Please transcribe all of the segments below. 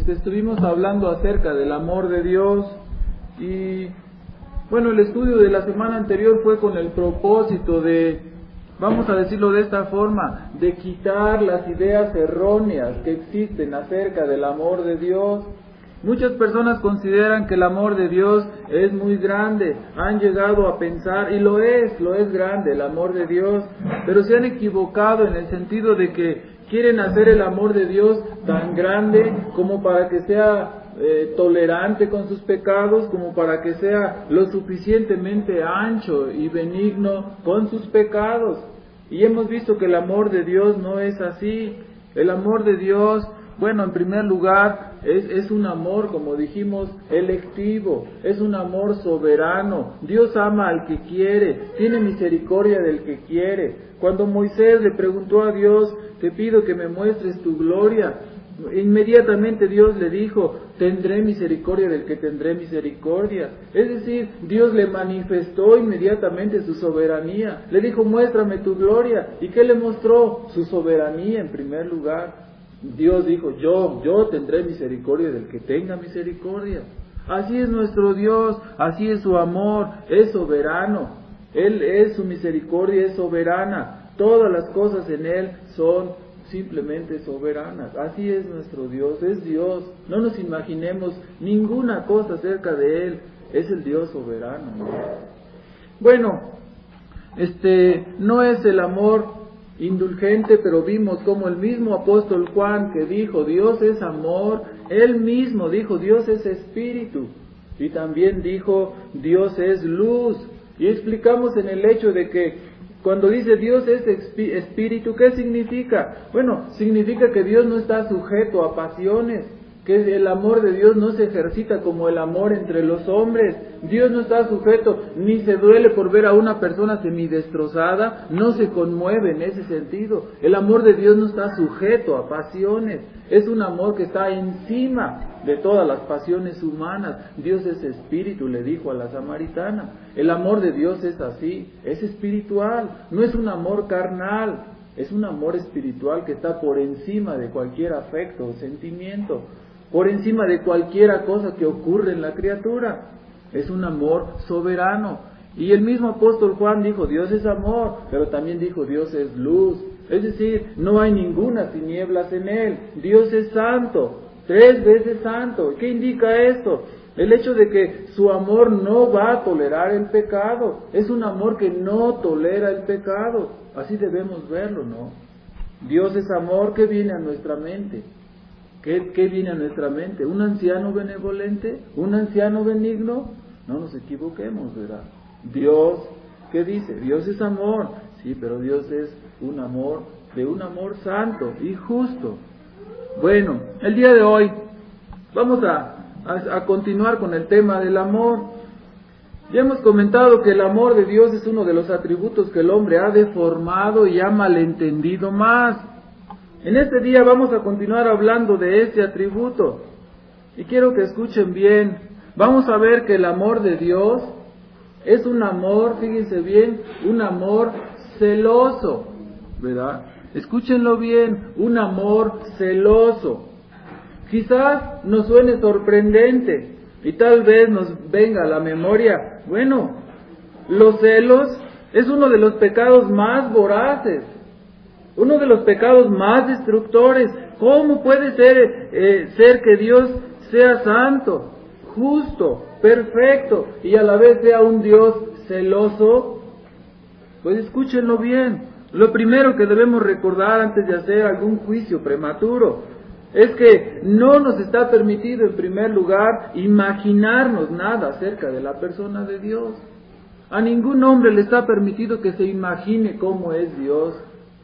Estuvimos hablando acerca del amor de Dios y bueno, el estudio de la semana anterior fue con el propósito de, vamos a decirlo de esta forma, de quitar las ideas erróneas que existen acerca del amor de Dios. Muchas personas consideran que el amor de Dios es muy grande, han llegado a pensar, y lo es grande el amor de Dios, pero se han equivocado en el sentido de que quieren hacer el amor de Dios tan grande como para que sea tolerante con sus pecados, como para que sea lo suficientemente ancho y benigno con sus pecados. Y hemos visto que el amor de Dios no es así. El amor de Dios, bueno, en primer lugar, es un amor, como dijimos, electivo, es un amor soberano. Dios ama al que quiere, tiene misericordia del que quiere. Cuando Moisés le preguntó a Dios, te pido que me muestres tu gloria, inmediatamente Dios le dijo, tendré misericordia del que tendré misericordia. Es decir, Dios le manifestó inmediatamente su soberanía. Le dijo, muéstrame tu gloria. ¿Y qué le mostró? Su soberanía en primer lugar. Dios dijo, yo tendré misericordia del que tenga misericordia. Así es nuestro Dios, así es su amor, es soberano. Su misericordia es soberana. Todas las cosas en Él son simplemente soberanas. Así es nuestro Dios, es Dios. No nos imaginemos ninguna cosa acerca de Él, es el Dios soberano. Bueno, no es el amor indulgente, pero vimos como el mismo apóstol Juan, que dijo Dios es amor, él mismo dijo Dios es espíritu, y también dijo Dios es luz. Y explicamos en el hecho de que cuando dice Dios es espíritu, ¿qué significa? Bueno, significa que Dios no está sujeto a pasiones, que el amor de Dios no se ejercita como el amor entre los hombres. Dios no está sujeto, ni se duele por ver a una persona semidestrozada, no se conmueve en ese sentido. El amor de Dios no está sujeto a pasiones, es un amor que está encima de todas las pasiones humanas. Dios es espíritu, le dijo a la samaritana. El amor de Dios es así, es espiritual, no es un amor carnal, es un amor espiritual que está por encima de cualquier afecto o sentimiento, por encima de cualquier cosa que ocurre en la criatura. Es un amor soberano. Y el mismo apóstol Juan dijo, Dios es amor, pero también dijo, Dios es luz. Es decir, no hay ninguna tinieblas en Él. Dios es santo, 3 veces santo. ¿Qué indica esto? El hecho de que su amor no va a tolerar el pecado. Es un amor que no tolera el pecado. Así debemos verlo, ¿no? Dios es amor. ¿Qué viene a nuestra mente? ¿Qué viene a nuestra mente? ¿Un anciano benevolente? ¿Un anciano benigno? No nos equivoquemos, ¿verdad? Dios, ¿qué dice? Dios es amor. Sí, pero Dios es un amor, de un amor santo y justo. Bueno, el día de hoy vamos a continuar con el tema del amor. Ya hemos comentado que el amor de Dios es uno de los atributos que el hombre ha deformado y ha malentendido más. En este día vamos a continuar hablando de este atributo. Y quiero que escuchen bien. Vamos a ver que el amor de Dios es un amor, fíjense bien, un amor celoso, ¿verdad? Escúchenlo bien, un amor celoso. Quizás nos suene sorprendente y tal vez nos venga a la memoria, bueno, los celos es uno de los pecados más voraces, uno de los pecados más destructores. ¿Cómo puede ser que Dios sea santo, justo, perfecto y a la vez sea un Dios celoso? Pues escúchenlo bien. Lo primero que debemos recordar antes de hacer algún juicio prematuro es que no nos está permitido en primer lugar imaginarnos nada acerca de la persona de Dios. A ningún hombre le está permitido que se imagine cómo es Dios.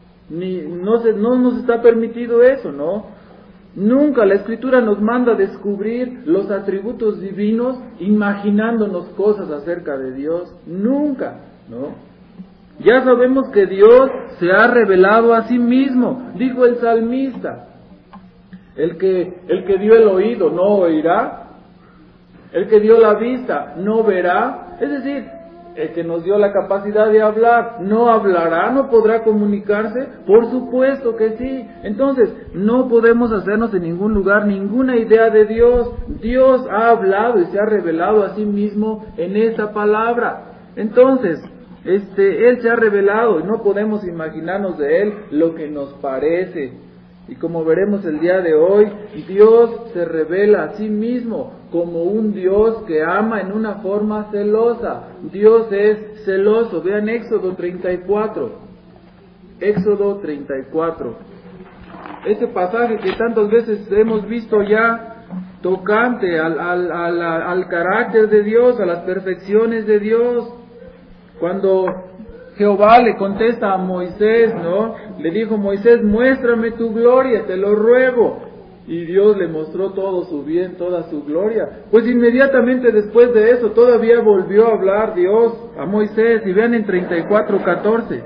No nos está permitido eso, ¿no? Nunca la Escritura nos manda a descubrir los atributos divinos imaginándonos cosas acerca de Dios. Nunca, ¿no? Ya sabemos que Dios se ha revelado a sí mismo. Dijo el salmista, el que dio el oído no oirá, el que dio la vista no verá. Es decir, el que nos dio la capacidad de hablar, ¿no hablará, no podrá comunicarse? Por supuesto que sí. Entonces, no podemos hacernos en ningún lugar ninguna idea de Dios. Dios ha hablado y se ha revelado a sí mismo en esta palabra. Entonces, Él se ha revelado y no podemos imaginarnos de Él lo que nos parece. Y como veremos el día de hoy, Dios se revela a sí mismo como un Dios que ama en una forma celosa. Dios es celoso. Vean Éxodo 34. Éxodo 34. Ese pasaje que tantas veces hemos visto ya, tocante al carácter de Dios, a las perfecciones de Dios. Cuando Jehová le contesta a Moisés, ¿no? Le dijo: Moisés, muéstrame tu gloria, te lo ruego. Y Dios le mostró todo su bien, toda su gloria. Pues inmediatamente después de eso, todavía volvió a hablar Dios a Moisés. Y vean en 34:14.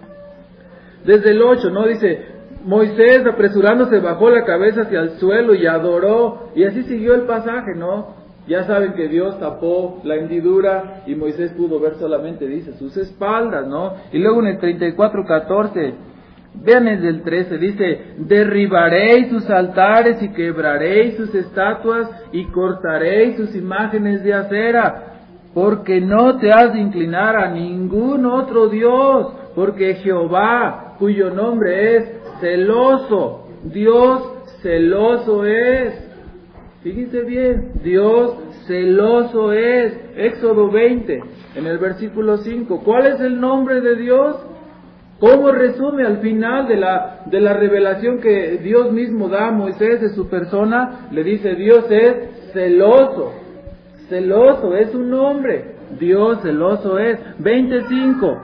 Desde el 8, ¿no? Dice: Moisés, apresurándose, bajó la cabeza hacia el suelo y adoró. Y así siguió el pasaje, ¿no? Ya saben que Dios tapó la hendidura y Moisés pudo ver solamente, dice, sus espaldas, ¿no? Y luego en el 34:14, vean desde el 13, dice: derribaréis sus altares y quebraréis sus estatuas y cortaréis sus imágenes de acera, porque no te has de inclinar a ningún otro Dios, porque Jehová, cuyo nombre es celoso, Dios celoso es. Fíjense bien, Dios celoso es. Éxodo 20, en el versículo 5. ¿Cuál es el nombre de Dios? ¿Cómo resume al final de la revelación que Dios mismo da a Moisés de su persona? Le dice: Dios es celoso. Celoso es un nombre. Dios celoso es. 25.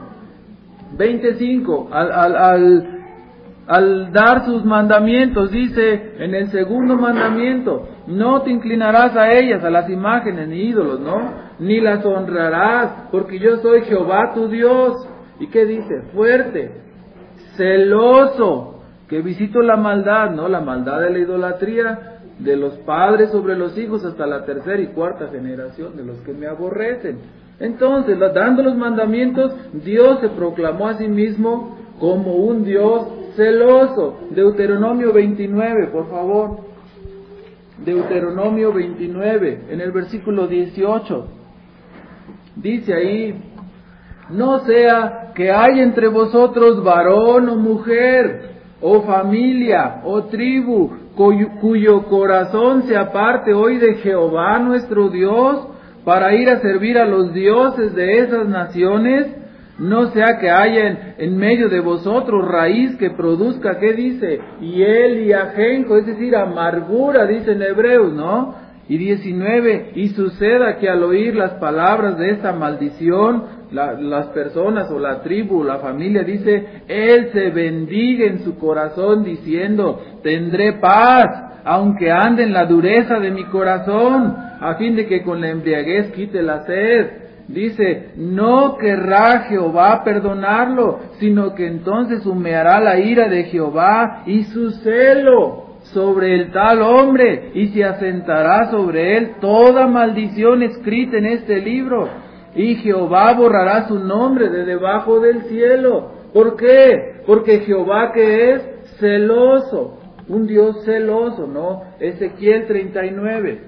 Al dar sus mandamientos, dice en el segundo mandamiento: no te inclinarás a ellas, a las imágenes ni ídolos, ¿no? Ni las honrarás, porque yo soy Jehová tu Dios. ¿Y qué dice? Fuerte, celoso, que visito la maldad, ¿no? La maldad de la idolatría de los padres sobre los hijos hasta la tercera y cuarta generación de los que me aborrecen. Entonces, dando los mandamientos, Dios se proclamó a sí mismo como un Dios celoso. Deuteronomio 29, por favor. Deuteronomio 29, en el versículo 18. Dice ahí: no sea que haya entre vosotros varón o mujer, o familia, o tribu, cuyo corazón se aparte hoy de Jehová nuestro Dios, para ir a servir a los dioses de esas naciones. No sea que haya en medio de vosotros raíz que produzca, ¿qué dice? Hiel y ajenjo, es decir, amargura, dice en Hebreos, ¿no? Y 19, y suceda que al oír las palabras de esta maldición, las personas o la tribu, la familia, dice, él se bendiga en su corazón diciendo: tendré paz, aunque ande en la dureza de mi corazón, a fin de que con la embriaguez quite la sed. Dice: no querrá Jehová perdonarlo, sino que entonces humeará la ira de Jehová y su celo sobre el tal hombre, y se asentará sobre él toda maldición escrita en este libro, y Jehová borrará su nombre de debajo del cielo. ¿Por qué? Porque Jehová, que es celoso, un Dios celoso, ¿no? Ezequiel 39.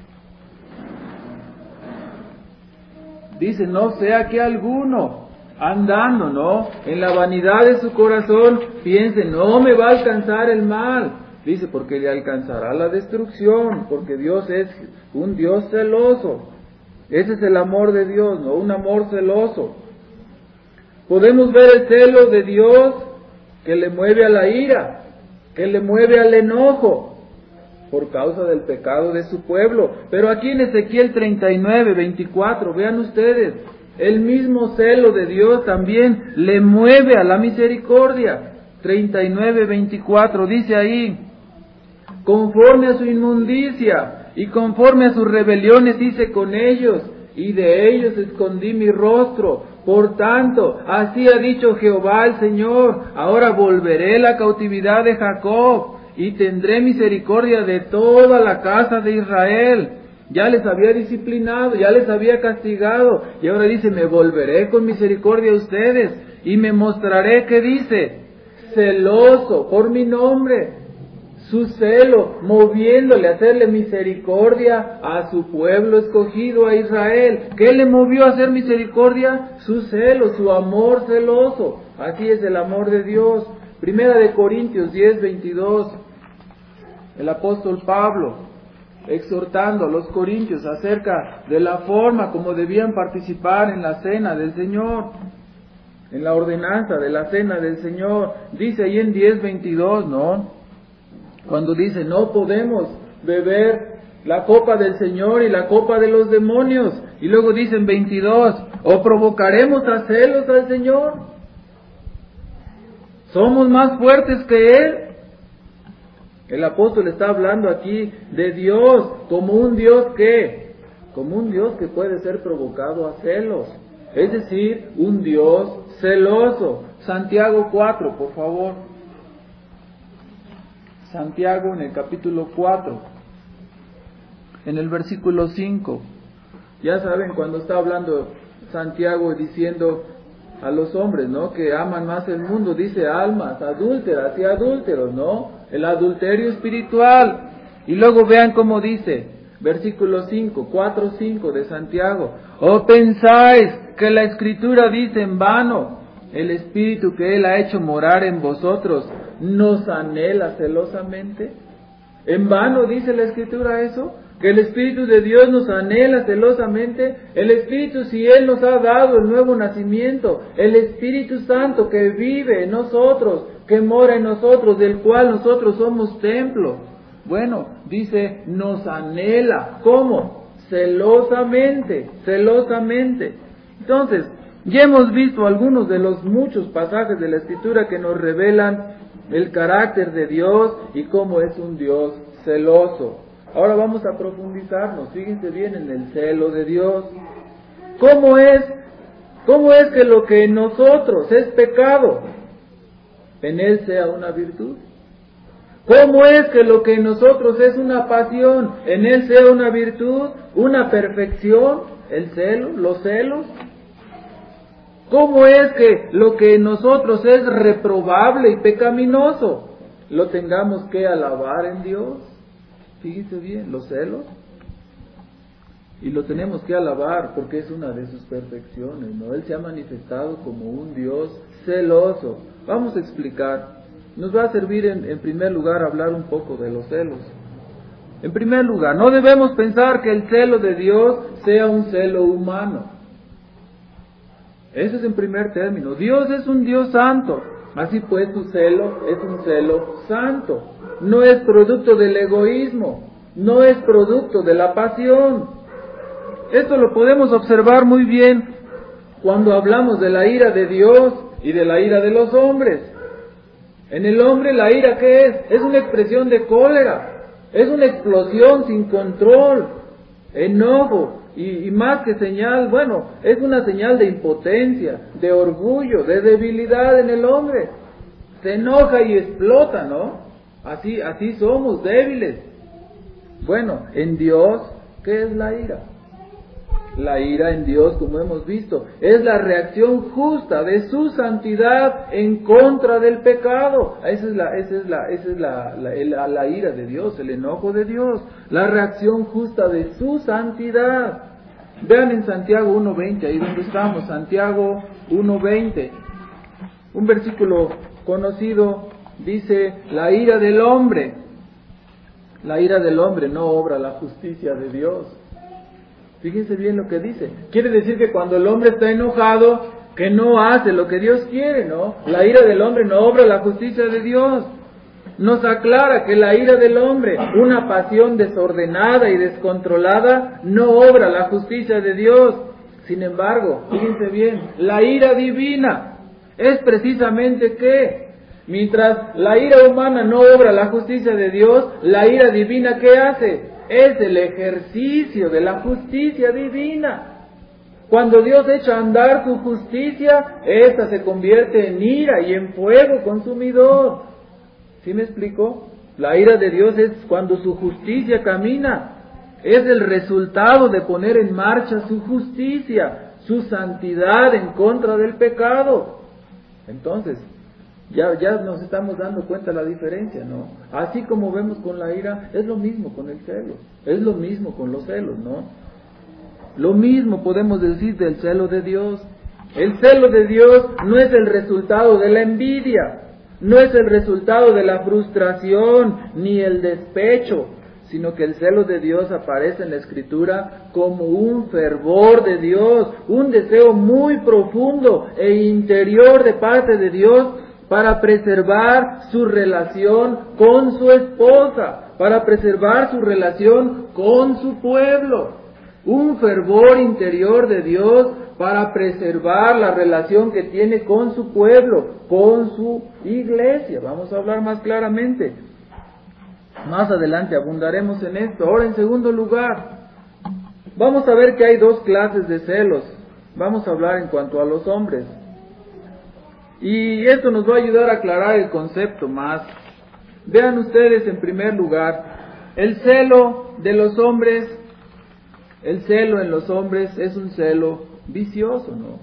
Dice: no sea que alguno, andando, ¿no?, en la vanidad de su corazón, piense: no me va a alcanzar el mal. Dice: porque le alcanzará la destrucción, porque Dios es un Dios celoso. Ese es el amor de Dios, ¿no? Un amor celoso. Podemos ver el celo de Dios que le mueve a la ira, que le mueve al enojo, por causa del pecado de su pueblo. Pero aquí en Ezequiel 39, 24, vean ustedes, el mismo celo de Dios también le mueve a la misericordia. 39, 24, dice ahí: conforme a su inmundicia y conforme a sus rebeliones hice con ellos, y de ellos escondí mi rostro. Por tanto, así ha dicho Jehová el Señor: ahora volveré la cautividad de Jacob, y tendré misericordia de toda la casa de Israel. Ya les había disciplinado, ya les había castigado, y ahora dice, me volveré con misericordia a ustedes, y me mostraré, ¿qué dice? Celoso por mi nombre, su celo, moviéndole a hacerle misericordia a su pueblo escogido, a Israel. ¿Qué le movió a hacer misericordia? Su celo, su amor celoso. Así es el amor de Dios. Primera de Corintios 10:22, el apóstol Pablo, exhortando a los corintios acerca de la forma como debían participar en la cena del Señor, en la ordenanza de la cena del Señor. Dice ahí en 10:22, ¿no? Cuando dice, no podemos beber la copa del Señor y la copa de los demonios. Y luego dice en 22, ¿o provocaremos a celos al Señor? ¿Somos más fuertes que Él? El apóstol está hablando aquí de Dios como un Dios que, como un Dios que puede ser provocado a celos. Es decir, un Dios celoso. Santiago 4, por favor. Santiago en el capítulo 4, en el versículo 5. Ya saben, cuando está hablando Santiago diciendo a los hombres, ¿no?, que aman más el mundo, dice almas adúlteras y adúlteros, ¿no? El adulterio espiritual. Y luego vean cómo dice, versículo 5, 4:5 de Santiago. ¿O pensáis que la Escritura dice en vano, el Espíritu que Él ha hecho morar en vosotros nos anhela celosamente? ¿En vano dice la Escritura eso? Que el Espíritu de Dios nos anhela celosamente. El Espíritu, si Él nos ha dado el nuevo nacimiento, el Espíritu Santo que vive en nosotros, que mora en nosotros, del cual nosotros somos templo. Bueno, dice, nos anhela. ¿Cómo? Celosamente, celosamente. Entonces, ya hemos visto algunos de los muchos pasajes de la Escritura que nos revelan el carácter de Dios y cómo es un Dios celoso. Ahora vamos a profundizarnos, fíjense bien en el celo de Dios. ¿Cómo es que lo que en nosotros es pecado, en Él sea una virtud? ¿Cómo es que lo que en nosotros es una pasión, en Él sea una virtud, una perfección, el celo, los celos? ¿Cómo es que lo que en nosotros es reprobable y pecaminoso, lo tengamos que alabar en Dios? Fíjense bien, los celos. Y lo tenemos que alabar porque es una de sus perfecciones, ¿no? Él se ha manifestado como un Dios celoso. Vamos a explicar. Nos va a servir en primer lugar hablar un poco de los celos. En primer lugar, no debemos pensar que el celo de Dios sea un celo humano. Ese es en primer término. Dios es un Dios santo. Así pues, su celo es un celo santo. No es producto del egoísmo. No es producto de la pasión. Esto lo podemos observar muy bien cuando hablamos de la ira de Dios y de la ira de los hombres. En el hombre, ¿la ira qué es? Es una expresión de cólera. Es una explosión sin control. Enojo. Y más que señal, bueno, es una señal de impotencia, de orgullo, de debilidad en el hombre. Se enoja y explota, ¿no? Así somos, débiles. Bueno, en Dios, ¿qué es la ira? La ira en Dios, como hemos visto, es la reacción justa de su santidad en contra del pecado. Esa es la ira de Dios, el enojo de Dios, la reacción justa de su santidad. Vean en Santiago 1:20, ahí donde estamos, Santiago 1:20, un versículo conocido, dice, la ira del hombre no obra la justicia de Dios. Fíjense bien lo que dice. Quiere decir que cuando el hombre está enojado, que no hace lo que Dios quiere, ¿no? La ira del hombre no obra la justicia de Dios. Nos aclara que la ira del hombre, una pasión desordenada y descontrolada, no obra la justicia de Dios. Sin embargo, fíjense bien, la ira divina es precisamente ¿qué? Mientras la ira humana no obra la justicia de Dios, la ira divina ¿qué hace? Es el ejercicio de la justicia divina. Cuando Dios echa a andar su justicia, esta se convierte en ira y en fuego consumidor. ¿Sí me explico? La ira de Dios es cuando su justicia camina. es el resultado de poner en marcha su justicia, su santidad en contra del pecado. Entonces, ya nos estamos dando cuenta de la diferencia, ¿no? Así como vemos con la ira, es lo mismo con el celo, es lo mismo con los celos, ¿no? Lo mismo podemos decir del celo de Dios. El celo de Dios no es el resultado de la envidia, no es el resultado de la frustración ni el despecho, sino que el celo de Dios aparece en la Escritura como un fervor de Dios, un deseo muy profundo e interior de parte de Dios para preservar su relación con su esposa, para preservar su relación con su pueblo. Un fervor interior de Dios para preservar la relación que tiene con su pueblo, con su iglesia. Vamos a hablar más claramente. Más adelante abundaremos en esto. Ahora, en segundo lugar, vamos a ver que hay dos clases de celos. Vamos a hablar en cuanto a los hombres. Y esto nos va a ayudar a aclarar el concepto más. Vean ustedes, en primer lugar, el celo de los hombres, el celo en los hombres es un celo vicioso, ¿no?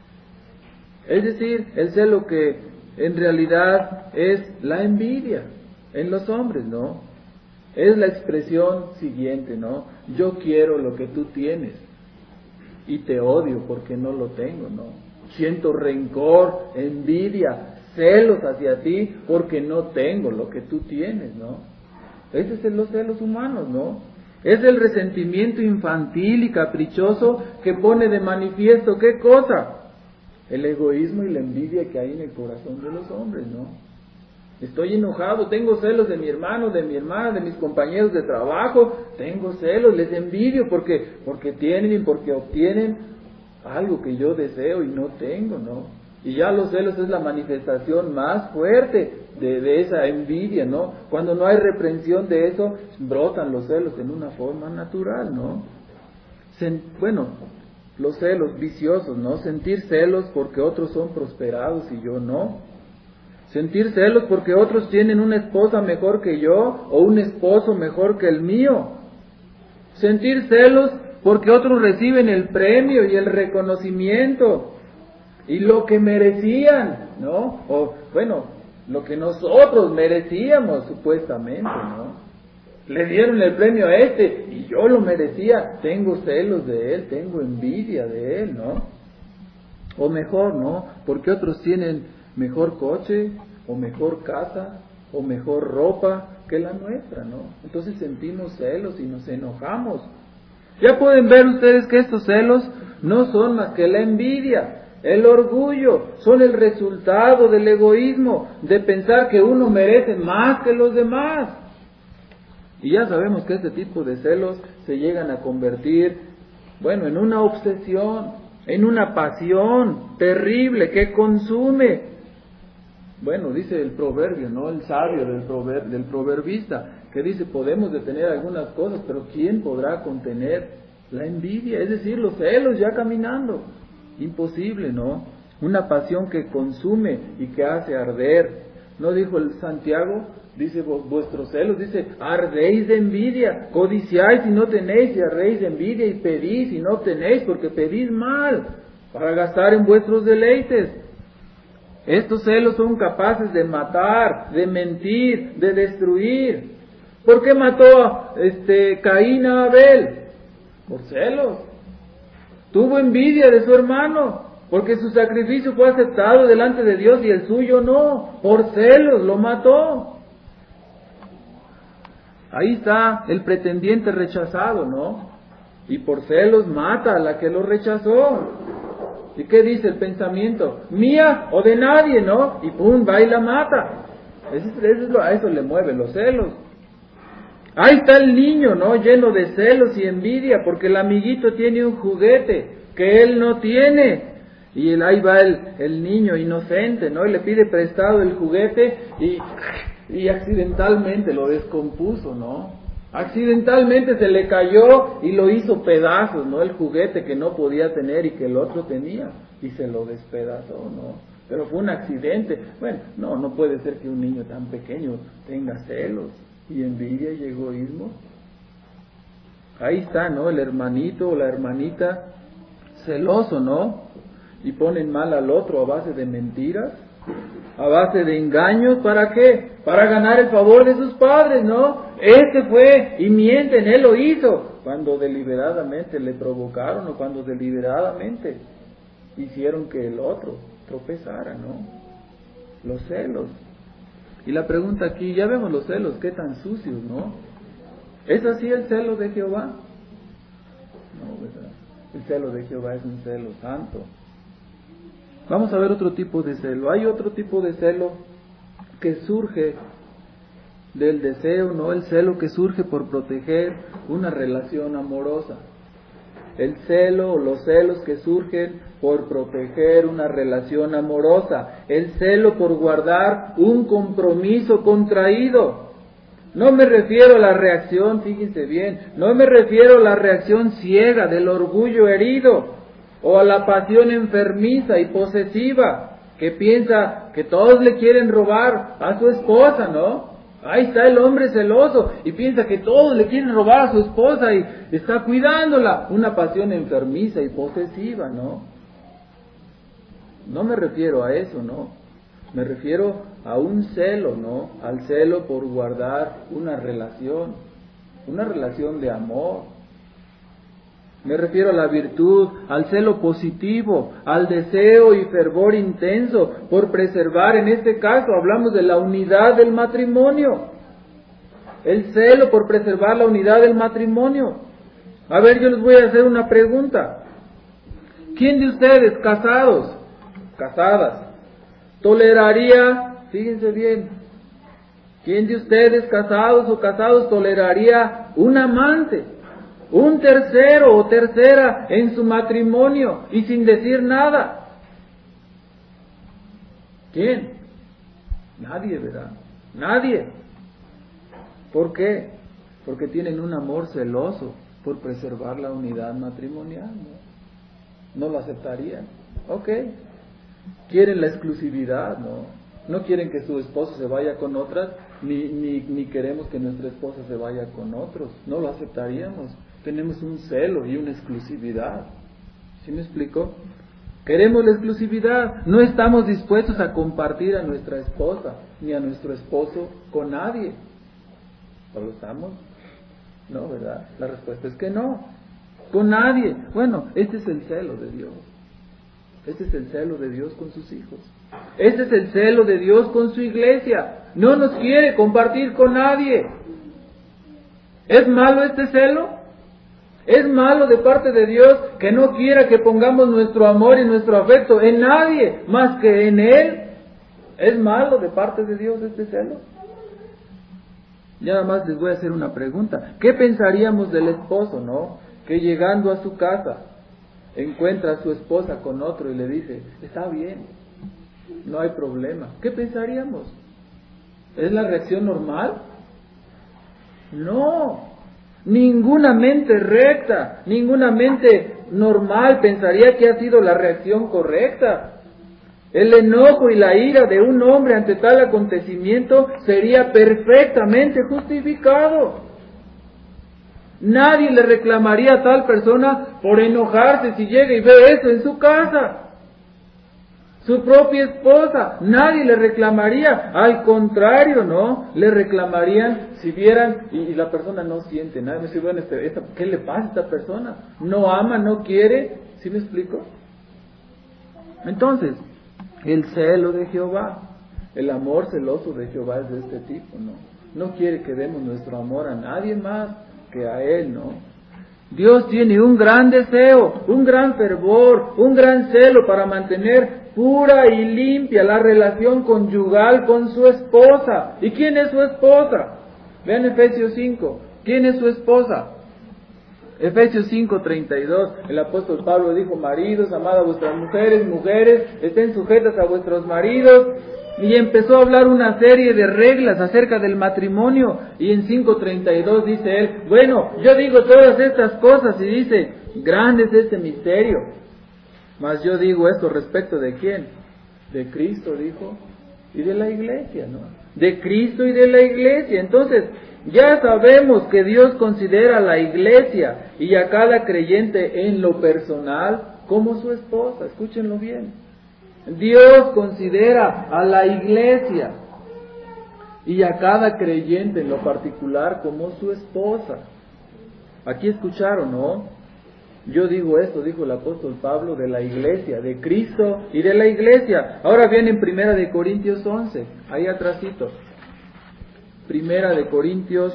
Es decir, el celo que en realidad es la envidia en los hombres, ¿no? Es la expresión siguiente, ¿no? Yo quiero lo que tú tienes y te odio porque no lo tengo, ¿no? Siento rencor, envidia, celos hacia ti porque no tengo lo que tú tienes, ¿no? Ese es los celos humanos, ¿no? Es el resentimiento infantil y caprichoso que pone de manifiesto, ¿qué cosa? El egoísmo y la envidia que hay en el corazón de los hombres, ¿no? Estoy enojado, tengo celos de mi hermano, de mi hermana, de mis compañeros de trabajo, tengo celos, les envidio porque tienen y porque obtienen algo que yo deseo y no tengo, ¿no? Y ya los celos es la manifestación más fuerte de esa envidia, ¿no? Cuando no hay reprensión de eso, brotan los celos en una forma natural, ¿no? Bueno, los celos viciosos, ¿no? Sentir celos porque otros son prosperados y yo no. Sentir celos porque otros tienen una esposa mejor que yo o un esposo mejor que el mío. Sentir celos porque otros reciben el premio y el reconocimiento y lo que merecían, ¿no? O bueno, lo que nosotros merecíamos supuestamente, ¿no? Le dieron el premio a este y yo lo merecía, tengo celos de él, tengo envidia de él, ¿no? O mejor, ¿no? Porque otros tienen mejor coche, o mejor casa, o mejor ropa que la nuestra, ¿no? Entonces sentimos celos y nos enojamos. Ya pueden ver ustedes que estos celos no son más que la envidia, el orgullo, son el resultado del egoísmo, de pensar que uno merece más que los demás. Y ya sabemos que este tipo de celos se llegan a convertir, bueno, en una obsesión, en una pasión terrible que consume. Bueno, dice el proverbio, ¿no? El sabio del proverbista, que dice, podemos detener algunas cosas, pero ¿quién podrá contener la envidia? Es decir, los celos ya caminando. Imposible, ¿no? Una pasión que consume y que hace arder. ¿No dijo el Santiago? Dice, vuestros celos, dice, ardéis de envidia, codiciáis y no tenéis, y ardéis de envidia, y pedís y no obtenéis, porque pedís mal, para gastar en vuestros deleites. Estos celos son capaces de matar, de mentir, de destruir. ¿Por qué mató Caín a Abel? Por celos. Tuvo envidia de su hermano, porque su sacrificio fue aceptado delante de Dios y el suyo no. Por celos lo mató. Ahí está el pretendiente rechazado, ¿no? Y por celos mata a la que lo rechazó. ¿Y qué dice el pensamiento? ¿Mía o de nadie, no? Y pum, va y la mata. A eso le mueve los celos. Ahí está el niño, ¿no? Lleno de celos y envidia, porque el amiguito tiene un juguete que él no tiene. Y ahí va el niño inocente, ¿no? Y le pide prestado el juguete y accidentalmente lo descompuso, ¿no? Accidentalmente se le cayó y lo hizo pedazos, ¿no? El juguete que no podía tener y que el otro tenía, y se lo despedazó, ¿no? Pero fue un accidente. Bueno, no puede ser que un niño tan pequeño tenga celos y envidia y egoísmo. Ahí está, ¿no? El hermanito o la hermanita celoso, ¿no? Y ponen mal al otro a base de mentiras, a base de engaños. ¿Para qué? Para ganar el favor de sus padres, ¿no? Este fue y mienten, él lo hizo, cuando deliberadamente le provocaron o cuando deliberadamente hicieron que el otro tropezara, ¿no? Los celos. Y la pregunta aquí, ya vemos los celos, qué tan sucios, ¿no? ¿Es así el celo de Jehová? No, ¿verdad? El celo de Jehová es un celo santo. Vamos a ver otro tipo de celo. Hay otro tipo de celo que surge del deseo, ¿no? El celo que surge por proteger una relación amorosa. El celo o los celos que surgen por proteger una relación amorosa. El celo por guardar un compromiso contraído. No me refiero a la reacción, fíjense bien, no me refiero a la reacción ciega del orgullo herido o a la pasión enfermiza y posesiva que piensa que todos le quieren robar a su esposa, ¿no? Ahí está el hombre celoso y piensa que todos le quieren robar a su esposa y está cuidándola. Una pasión enfermiza y posesiva, ¿no? No me refiero a eso, ¿no? Me refiero a un celo, ¿no? Al celo por guardar una relación de amor. Me refiero a la virtud, al celo positivo, al deseo y fervor intenso por preservar, en este caso hablamos de la unidad del matrimonio. El celo por preservar la unidad del matrimonio. A ver, yo les voy a hacer una pregunta. ¿Quién de ustedes, casadas, toleraría, fíjense bien, quién de ustedes, casados o casados, toleraría un amante, un tercero o tercera en su matrimonio y sin decir nada? ¿Quién? Nadie, ¿verdad? Nadie. ¿Por qué? Porque tienen un amor celoso por preservar la unidad matrimonial. No lo aceptarían. Ok. Quieren la exclusividad, ¿no? No quieren que su esposo se vaya con otras, ni queremos que nuestra esposa se vaya con otros. No lo aceptaríamos. Tenemos un celo y una exclusividad. ¿Sí me explico? Queremos la exclusividad. No estamos dispuestos a compartir a nuestra esposa ni a nuestro esposo con nadie. ¿No lo estamos? No, ¿verdad? La respuesta es que no. Con nadie. Bueno, este es el celo de Dios. Este es el celo de Dios con sus hijos. Este es el celo de Dios con su iglesia. No nos quiere compartir con nadie. ¿Es malo este celo? ¿Es malo de parte de Dios que no quiera que pongamos nuestro amor y nuestro afecto en nadie más que en Él? ¿Es malo de parte de Dios este celo? Ya nada más les voy a hacer una pregunta. ¿Qué pensaríamos del esposo, no? Que llegando a su casa encuentra a su esposa con otro y le dice, está bien, no hay problema. ¿Qué pensaríamos? ¿Es la reacción normal? No. Ninguna mente recta, ninguna mente normal pensaría que ha sido la reacción correcta. El enojo y la ira de un hombre ante tal acontecimiento sería perfectamente justificado. Nadie le reclamaría a tal persona por enojarse si llega y ve eso en su casa. Su propia esposa, nadie le reclamaría, al contrario, ¿no? Le reclamarían si vieran y la persona no siente nada. Si bueno, ¿qué le pasa a esta persona? No ama, no quiere. ¿Sí me explico? Entonces, el celo de Jehová, el amor celoso de Jehová es de este tipo, ¿no? No quiere que demos nuestro amor a nadie más que a Él, ¿no? Dios tiene un gran deseo, un gran fervor, un gran celo para mantener pura y limpia la relación conyugal con su esposa. ¿Y quién es su esposa? Vean Efesios 5. ¿Quién es su esposa? Efesios 5:32, el apóstol Pablo dijo, maridos, amad a vuestras mujeres, mujeres, estén sujetas a vuestros maridos, y empezó a hablar una serie de reglas acerca del matrimonio, y en 5:32 dice él, bueno, yo digo todas estas cosas, y dice, grande es este misterio, mas yo digo esto respecto de quién, de Cristo, dijo, y de la iglesia, ¿no? De Cristo y de la iglesia. Entonces, Ya sabemos que Dios considera a la iglesia y a cada creyente en lo personal como su esposa. Escúchenlo bien. Dios considera a la iglesia y a cada creyente en lo particular como su esposa. Aquí escucharon, ¿no? Yo digo esto, dijo el apóstol Pablo, de la iglesia, de Cristo y de la iglesia. Ahora viene en 2 Corintios 11, ahí atrásito. 2 Corintios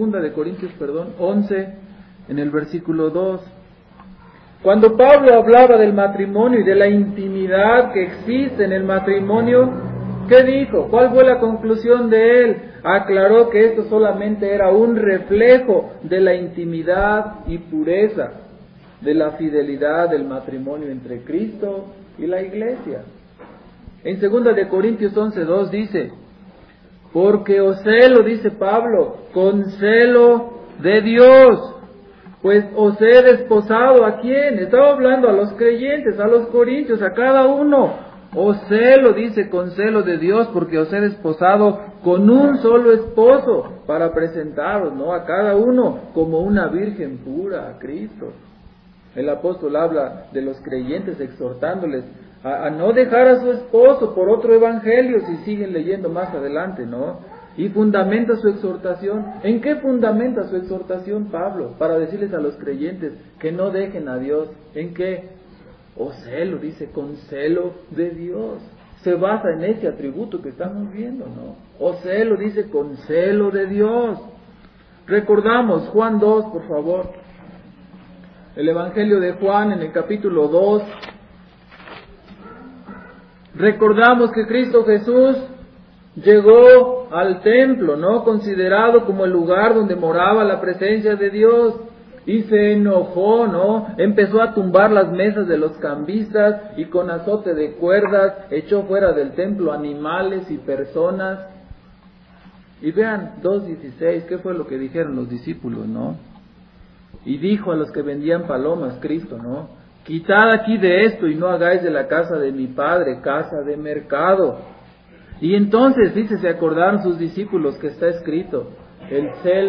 11, en el versículo 2. Cuando Pablo hablaba del matrimonio y de la intimidad que existe en el matrimonio, ¿qué dijo? ¿Cuál fue la conclusión de él? Aclaró que esto solamente era un reflejo de la intimidad y pureza, de la fidelidad del matrimonio entre Cristo y la iglesia. En 2 Corintios 11:2 dice, porque os celo, dice Pablo, con celo de Dios, pues os he desposado. ¿A quién? Estaba hablando a los creyentes, a los corintios, a cada uno. Os celo, dice, con celo de Dios, porque os he desposado con un solo esposo, para presentaros, ¿no?, a cada uno como una virgen pura a Cristo. El apóstol habla de los creyentes exhortándoles a no dejar a su esposo por otro evangelio, si siguen leyendo más adelante, ¿no? Y fundamenta su exhortación. ¿En qué fundamenta su exhortación Pablo? Para decirles a los creyentes que no dejen a Dios. ¿En qué? O celo, dice, con celo de Dios. Se basa en ese atributo que estamos viendo, ¿no? O celo, dice, con celo de Dios. Recordamos Juan 2, por favor. El Evangelio de Juan en el capítulo 2. Recordamos que Cristo Jesús llegó al templo, ¿no?, considerado como el lugar donde moraba la presencia de Dios, y se enojó, ¿no? Empezó a tumbar las mesas de los cambistas y con azote de cuerdas echó fuera del templo animales y personas. Y vean 2:16, ¿qué fue lo que dijeron los discípulos, no? Y dijo a los que vendían palomas, Cristo, ¿no?, quitad aquí de esto y no hagáis de la casa de mi Padre casa de mercado. Y entonces, dice, se acordaron sus discípulos que está escrito, el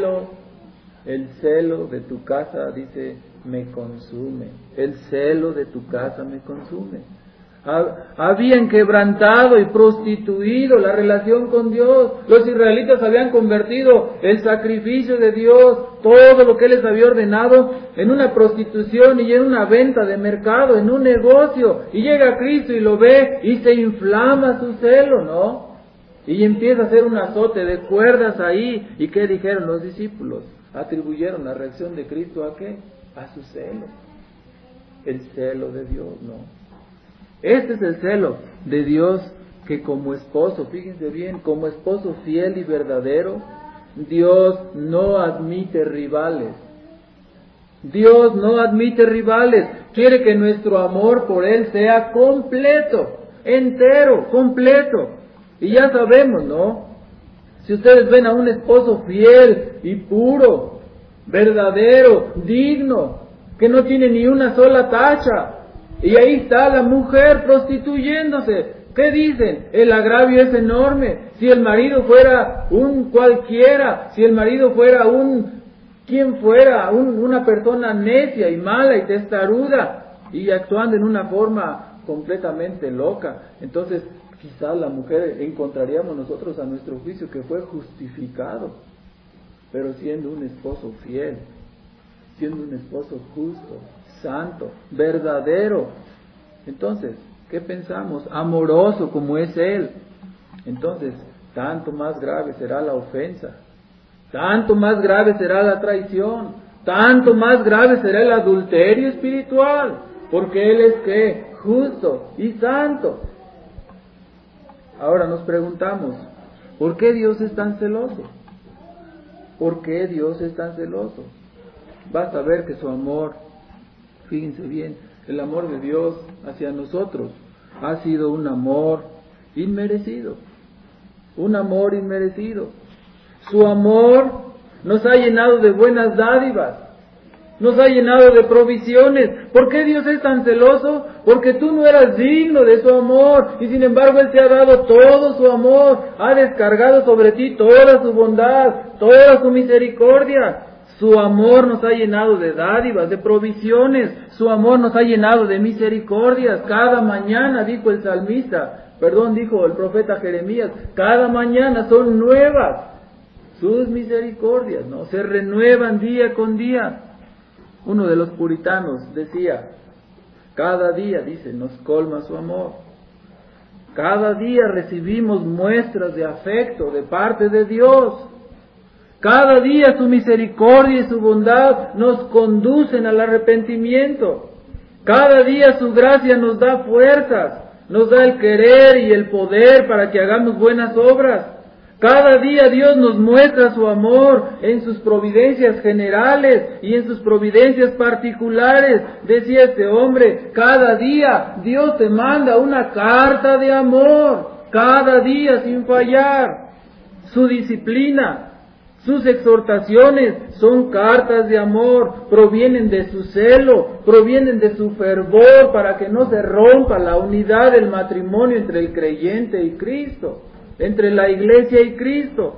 celo de tu casa, dice, me consume. El celo de tu casa me consume. Habían quebrantado y prostituido la relación con Dios. Los israelitas habían convertido el sacrificio de Dios, todo lo que Él les había ordenado, en una prostitución y en una venta de mercado, en un negocio. Y llega Cristo y lo ve y se inflama su celo, ¿no? Y empieza a hacer un azote de cuerdas ahí. ¿Y qué dijeron los discípulos? Atribuyeron la reacción de Cristo ¿a qué? A su celo. El celo de Dios, ¿no? Este es el celo de Dios, que como esposo, fíjense bien, como esposo fiel y verdadero, Dios no admite rivales. Dios no admite rivales. Quiere que nuestro amor por Él sea completo, entero, completo. Y ya sabemos, ¿no? Si ustedes ven a un esposo fiel y puro, verdadero, digno, que no tiene ni una sola tacha, y ahí está la mujer prostituyéndose, ¿qué dicen? El agravio es enorme. Si el marido fuera un cualquiera, si el marido fuera quien fuera, una persona necia y mala y testaruda, y actuando en una forma completamente loca, entonces quizás la mujer encontraríamos nosotros a nuestro juicio que fue justificado, pero siendo un esposo fiel, siendo un esposo justo, santo, verdadero. Entonces, ¿qué pensamos? Amoroso como es Él. Entonces, tanto más grave será la ofensa, tanto más grave será la traición, tanto más grave será el adulterio espiritual, porque Él es ¿qué? Justo y santo. Ahora nos preguntamos, ¿por qué Dios es tan celoso? ¿Por qué Dios es tan celoso? Basta ver que su amor, fíjense bien, el amor de Dios hacia nosotros ha sido un amor inmerecido. Un amor inmerecido. Su amor nos ha llenado de buenas dádivas. nos ha llenado de provisiones. ¿Por qué Dios es tan celoso? Porque tú no eras digno de su amor, y sin embargo Él te ha dado todo su amor, ha descargado sobre ti toda su bondad, toda su misericordia. Su amor nos ha llenado de dádivas, de provisiones, su amor nos ha llenado de misericordias. Cada mañana, dijo el dijo el profeta Jeremías, cada mañana son nuevas sus misericordias, ¿no? Se renuevan día con día. Uno de los puritanos decía, cada día, dice, nos colma su amor. Cada día recibimos muestras de afecto de parte de Dios. Cada día su misericordia y su bondad nos conducen al arrepentimiento. Cada día su gracia nos da fuerzas, nos da el querer y el poder para que hagamos buenas obras. Cada día Dios nos muestra su amor en sus providencias generales y en sus providencias particulares. Decía este hombre, cada día Dios te manda una carta de amor, cada día sin fallar. Su disciplina, sus exhortaciones son cartas de amor, provienen de su celo, provienen de su fervor para que no se rompa la unidad del matrimonio entre el creyente y Cristo, entre la iglesia y Cristo.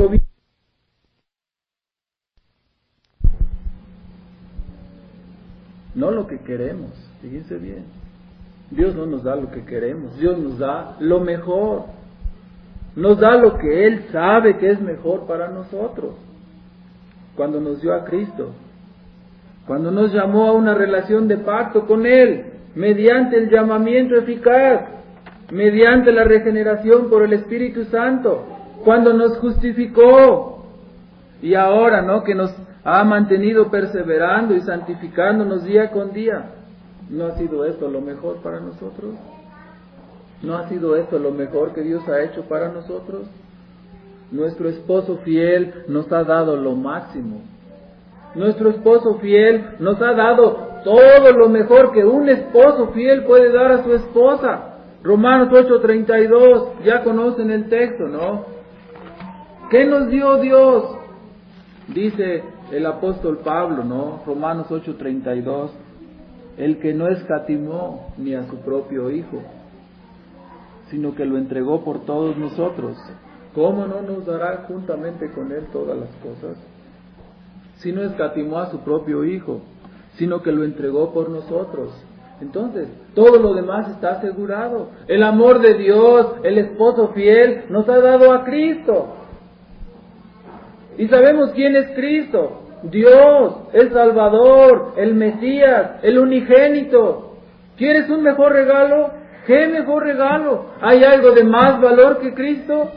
No lo que queremos, fíjense bien. Dios no nos da lo que queremos, Dios nos da lo mejor. Nos da lo que Él sabe que es mejor para nosotros. Cuando nos dio a Cristo, cuando nos llamó a una relación de pacto con Él, mediante el llamamiento eficaz, mediante la regeneración por el Espíritu Santo, cuando nos justificó, y ahora, ¿no?, que nos ha mantenido perseverando y santificándonos día con día. ¿No ha sido esto lo mejor para nosotros? ¿No ha sido esto lo mejor que Dios ha hecho para nosotros? Nuestro esposo fiel nos ha dado lo máximo. Nuestro esposo fiel nos ha dado todo lo mejor que un esposo fiel puede dar a su esposa. Romanos 8:32, ya conocen el texto, ¿no? ¿Qué nos dio Dios? Dice el apóstol Pablo, ¿no? Romanos 8:32, el que no escatimó ni a su propio Hijo, sino que lo entregó por todos nosotros, ¿cómo no nos dará juntamente con Él todas las cosas? Si no escatimó a su propio Hijo, sino que lo entregó por nosotros, entonces todo lo demás está asegurado. El amor de Dios, el esposo fiel, nos ha dado a Cristo. Y sabemos quién es Cristo: Dios, el Salvador, el Mesías, el unigénito. ¿Quieres un mejor regalo? ¿Qué mejor regalo? ¿Hay algo de más valor que Cristo?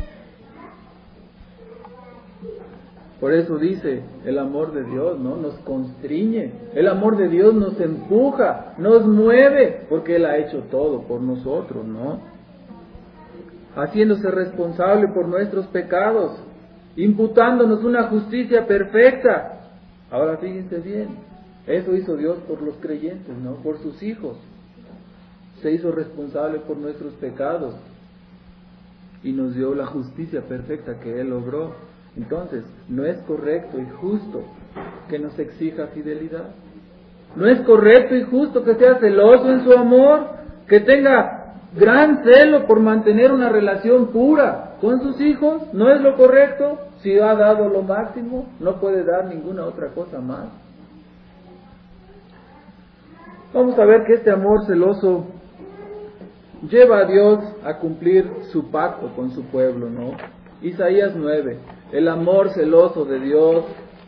Por eso dice, el amor de Dios, ¿no?, nos constriñe. El amor de Dios nos empuja, nos mueve, porque Él ha hecho todo por nosotros, ¿no? Haciéndose responsable por nuestros pecados, imputándonos una justicia perfecta. Ahora fíjense bien, eso hizo Dios por los creyentes, ¿no?, por sus hijos. Se hizo responsable por nuestros pecados y nos dio la justicia perfecta que Él logró. Entonces, no es correcto y justo que nos exija fidelidad. No es correcto y justo que sea celoso en su amor, que tenga gran celo por mantener una relación pura con sus hijos. No es lo correcto. Si ha dado lo máximo, no puede dar ninguna otra cosa más. Vamos a ver que este amor celoso lleva a Dios a cumplir su pacto con su pueblo, ¿no? Isaías 9, el amor celoso de Dios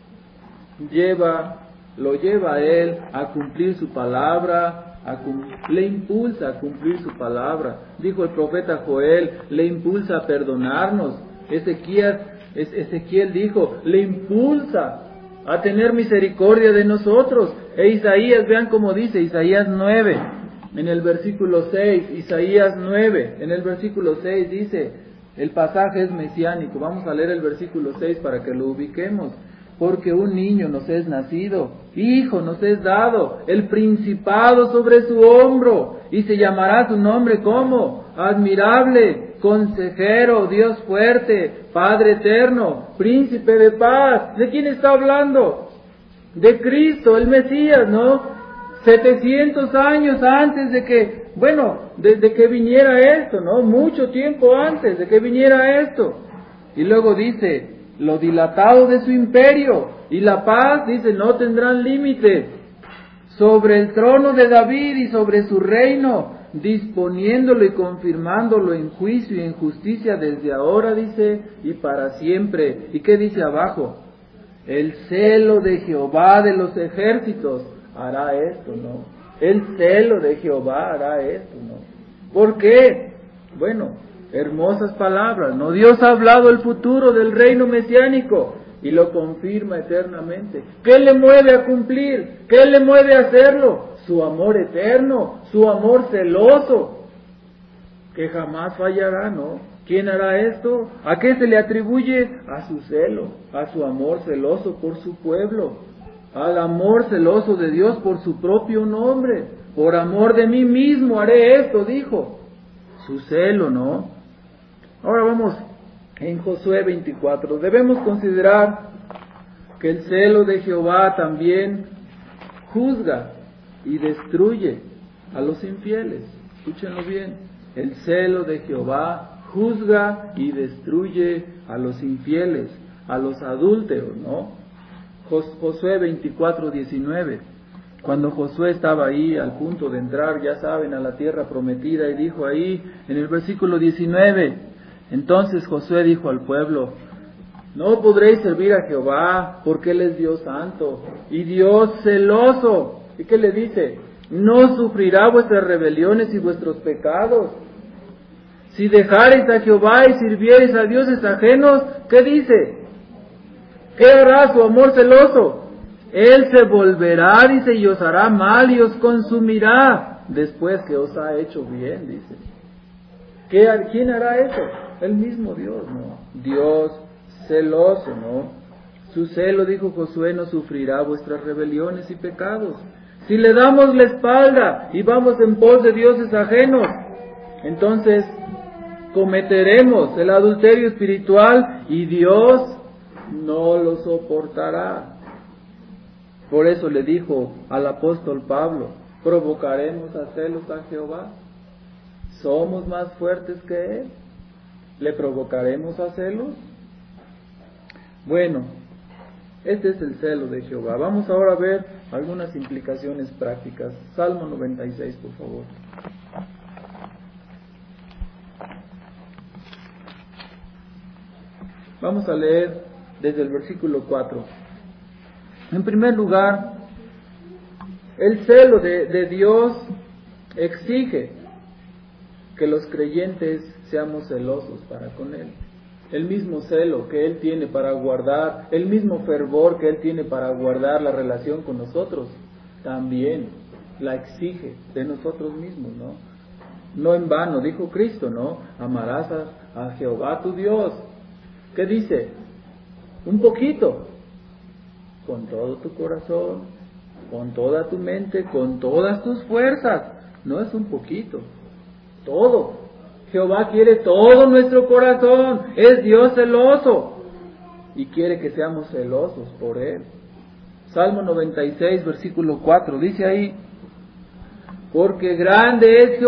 lo lleva a Él a cumplir su palabra, le impulsa a cumplir su palabra. Dijo el profeta Joel, le impulsa a perdonarnos. Ezequiel dijo, le impulsa a tener misericordia de nosotros. E Isaías, vean cómo dice Isaías 9, en el versículo 6, Isaías 9, en el versículo 6 dice, el pasaje es mesiánico, vamos a leer el versículo 6 para que lo ubiquemos. Porque un niño nos es nacido, hijo nos es dado, el principado sobre su hombro, y se llamará su nombre como admirable, consejero, Dios fuerte, Padre eterno, príncipe de paz. ¿De quién está hablando? de Cristo, el Mesías, ¿no? 700 años antes de que, desde que viniera esto, ¿no? Mucho tiempo antes de que viniera esto. Y luego dice, lo dilatado de su imperio y la paz, dice, no tendrán límite sobre el trono de David y sobre su reino, disponiéndolo y confirmándolo en juicio y en justicia desde ahora, dice, y para siempre. ¿Y qué dice abajo? El celo de Jehová de los ejércitos hará esto, ¿no? El celo de Jehová hará esto, ¿no? ¿Por qué? Hermosas palabras, ¿no? Dios ha hablado el futuro del reino mesiánico y lo confirma eternamente. ¿Qué le mueve a cumplir? ¿Qué le mueve a hacerlo? Su amor eterno, su amor celoso, que jamás fallará, ¿no? ¿Quién hará esto? ¿A qué se le atribuye? A su celo, a su amor celoso por su pueblo, al amor celoso de Dios por su propio nombre. Por amor de mí mismo haré esto, dijo. Su celo, ¿no? Ahora vamos en Josué 24. Debemos considerar que el celo de Jehová también juzga y destruye a los infieles. Escúchenlo bien. El celo de Jehová juzga y destruye a los infieles, a los adúlteros, ¿no? Josué 24:19. Cuando Josué estaba ahí al punto de entrar, ya saben, a la tierra prometida, y dijo ahí en el versículo 19, entonces Josué dijo al pueblo, no podréis servir a Jehová, porque Él es Dios santo y Dios celoso. ¿Y qué le dice? No sufrirá vuestras rebeliones y vuestros pecados. Si dejareis a Jehová y sirviereis a dioses ajenos, ¿qué dice? ¿Qué hará su amor celoso? Él se volverá, dice, y os hará mal y os consumirá después que os ha hecho bien, dice. ¿Quién hará eso? El mismo Dios, ¿no? Dios celoso, ¿no? Su celo, dijo Josué, no sufrirá vuestras rebeliones y pecados. Si le damos la espalda y vamos en pos de dioses ajenos, entonces cometeremos el adulterio espiritual y Dios no lo soportará. Por eso le dijo al apóstol Pablo, ¿provocaremos a celos a Jehová? ¿Somos más fuertes que Él? ¿Le provocaremos a celos? Este es el celo de Jehová. Vamos ahora a ver algunas implicaciones prácticas. Salmo 96, por favor. Vamos a leer desde el versículo 4. En primer lugar, el celo de Dios exige que los creyentes seamos celosos para con Él. El mismo celo que Él tiene para guardar, el mismo fervor que Él tiene para guardar la relación con nosotros, también la exige de nosotros mismos, ¿no? No en vano, dijo Cristo, ¿no? Amarás a Jehová tu Dios. ¿Qué dice? Un poquito. Con todo tu corazón, con toda tu mente, con todas tus fuerzas. No es un poquito, todo. Jehová quiere todo nuestro corazón, es Dios celoso y quiere que seamos celosos por Él. Salmo 96, versículo 4, dice ahí, porque grande es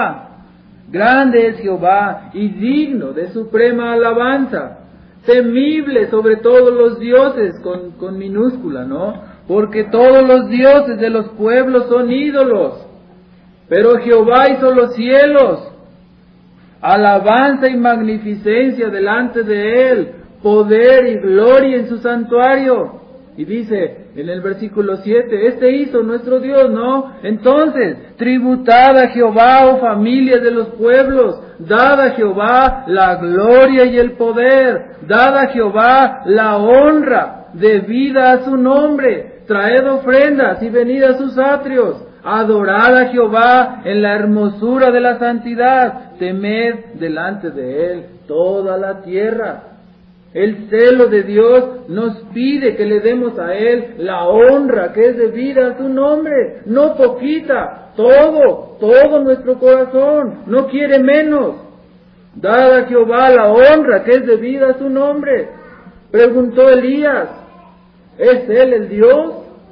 Jehová y digno de suprema alabanza, temible sobre todos los dioses, con minúscula, ¿no? Porque todos los dioses de los pueblos son ídolos, pero Jehová hizo los cielos, alabanza y magnificencia delante de Él, poder y gloria en su santuario. Y dice en el versículo 7, hizo nuestro Dios, ¿no? Entonces, tributad a Jehová, oh familias de los pueblos, dad a Jehová la gloria y el poder, dad a Jehová la honra debida a su nombre, traed ofrendas y venid a sus atrios, adorad a Jehová en la hermosura de la santidad, temed delante de Él toda la tierra. El celo de Dios nos pide que le demos a Él la honra que es debida a su nombre, no poquita, todo nuestro corazón, no quiere menos. Dad a Jehová la honra que es debida a su nombre. Preguntó Elías, ¿es Él el Dios?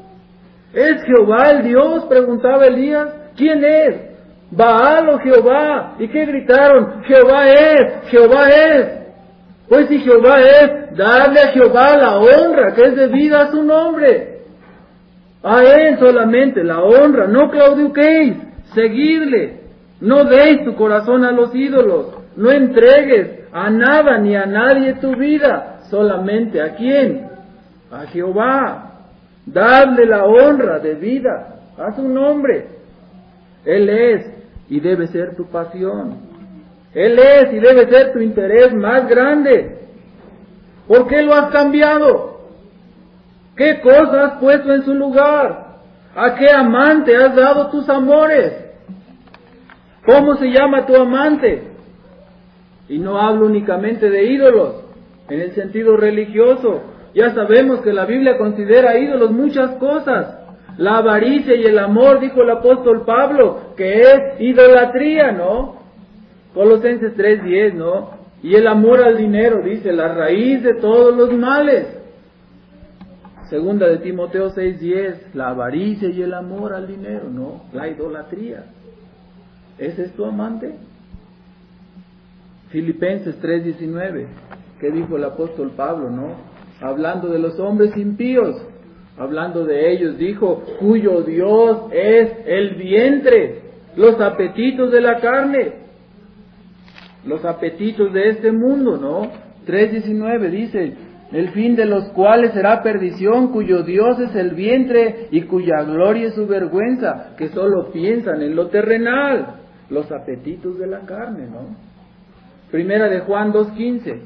¿Es Jehová el Dios?, preguntaba Elías. ¿Quién es? ¿Baal o Jehová? ¿Y qué gritaron? Jehová es, Jehová es. Pues si Jehová es, darle a Jehová la honra que es debida a su nombre. A Él solamente la honra, no claudiquéis, seguidle. No deis tu corazón a los ídolos, no entregues a nada ni a nadie tu vida, solamente ¿a quién? A Jehová. Dadle la honra debida a su nombre. Él es y debe ser tu pasión. Él es y debe ser tu interés más grande. ¿Por qué lo has cambiado? ¿Qué cosa has puesto en su lugar? ¿A qué amante has dado tus amores? ¿Cómo se llama tu amante? Y no hablo únicamente de ídolos, en el sentido religioso. Ya sabemos que la Biblia considera ídolos muchas cosas. La avaricia y el amor, dijo el apóstol Pablo, que es idolatría, ¿no? Colosenses 3:10, ¿no? Y el amor al dinero, dice, la raíz de todos los males. Segunda de Timoteo 6:10, la avaricia y el amor al dinero, ¿no? La idolatría. ¿Ese es tu amante? Filipenses 3:19, ¿qué dijo el apóstol Pablo, no? Hablando de los hombres impíos, hablando de ellos, dijo, cuyo Dios es el vientre, los apetitos de la carne, los apetitos de este mundo, ¿no? 3:19 dice, el fin de los cuales será perdición, cuyo Dios es el vientre y cuya gloria es su vergüenza, que solo piensan en lo terrenal, los apetitos de la carne, ¿no? Primera de Juan 2:15.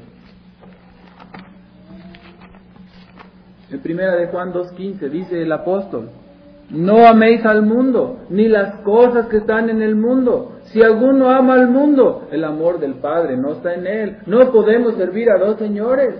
En Primera de Juan 2:15 dice el apóstol, no améis al mundo, ni las cosas que están en el mundo. Si alguno ama al mundo, el amor del Padre no está en él. No podemos servir a dos señores.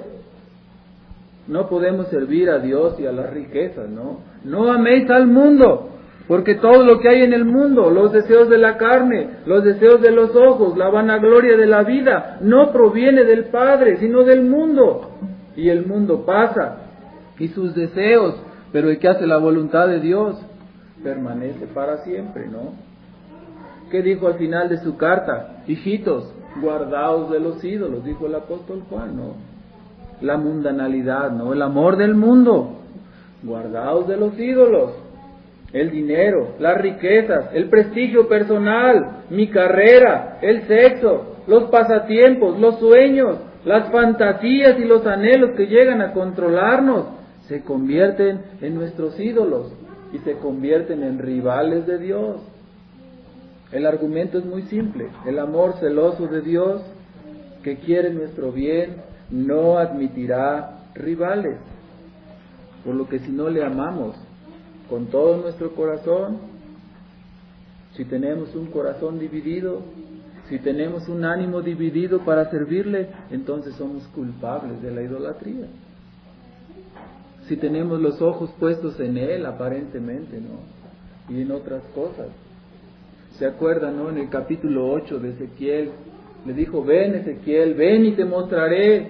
No podemos servir a Dios y a las riquezas, ¿no? No améis al mundo, porque todo lo que hay en el mundo, los deseos de la carne, los deseos de los ojos, la vanagloria de la vida, no proviene del Padre, sino del mundo. Y el mundo pasa, y sus deseos, pero el que hace la voluntad de Dios permanece para siempre, ¿no? ¿Qué dijo al final de su carta? Hijitos, guardaos de los ídolos, dijo el apóstol Juan, ¿no? La mundanalidad, ¿no? El amor del mundo. Guardaos de los ídolos. El dinero, las riquezas, el prestigio personal, mi carrera, el sexo, los pasatiempos, los sueños, las fantasías y los anhelos que llegan a controlarnos, se convierten en nuestros ídolos y se convierten en rivales de Dios. El argumento es muy simple. El amor celoso de Dios, que quiere nuestro bien, no admitirá rivales. Por lo que si no le amamos con todo nuestro corazón, si tenemos un corazón dividido, si tenemos un ánimo dividido para servirle, entonces somos culpables de la idolatría. Si tenemos los ojos puestos en Él, aparentemente, ¿no? Y en otras cosas. ¿Se acuerdan, no? En el capítulo 8 de Ezequiel, le dijo, ven Ezequiel, ven y te mostraré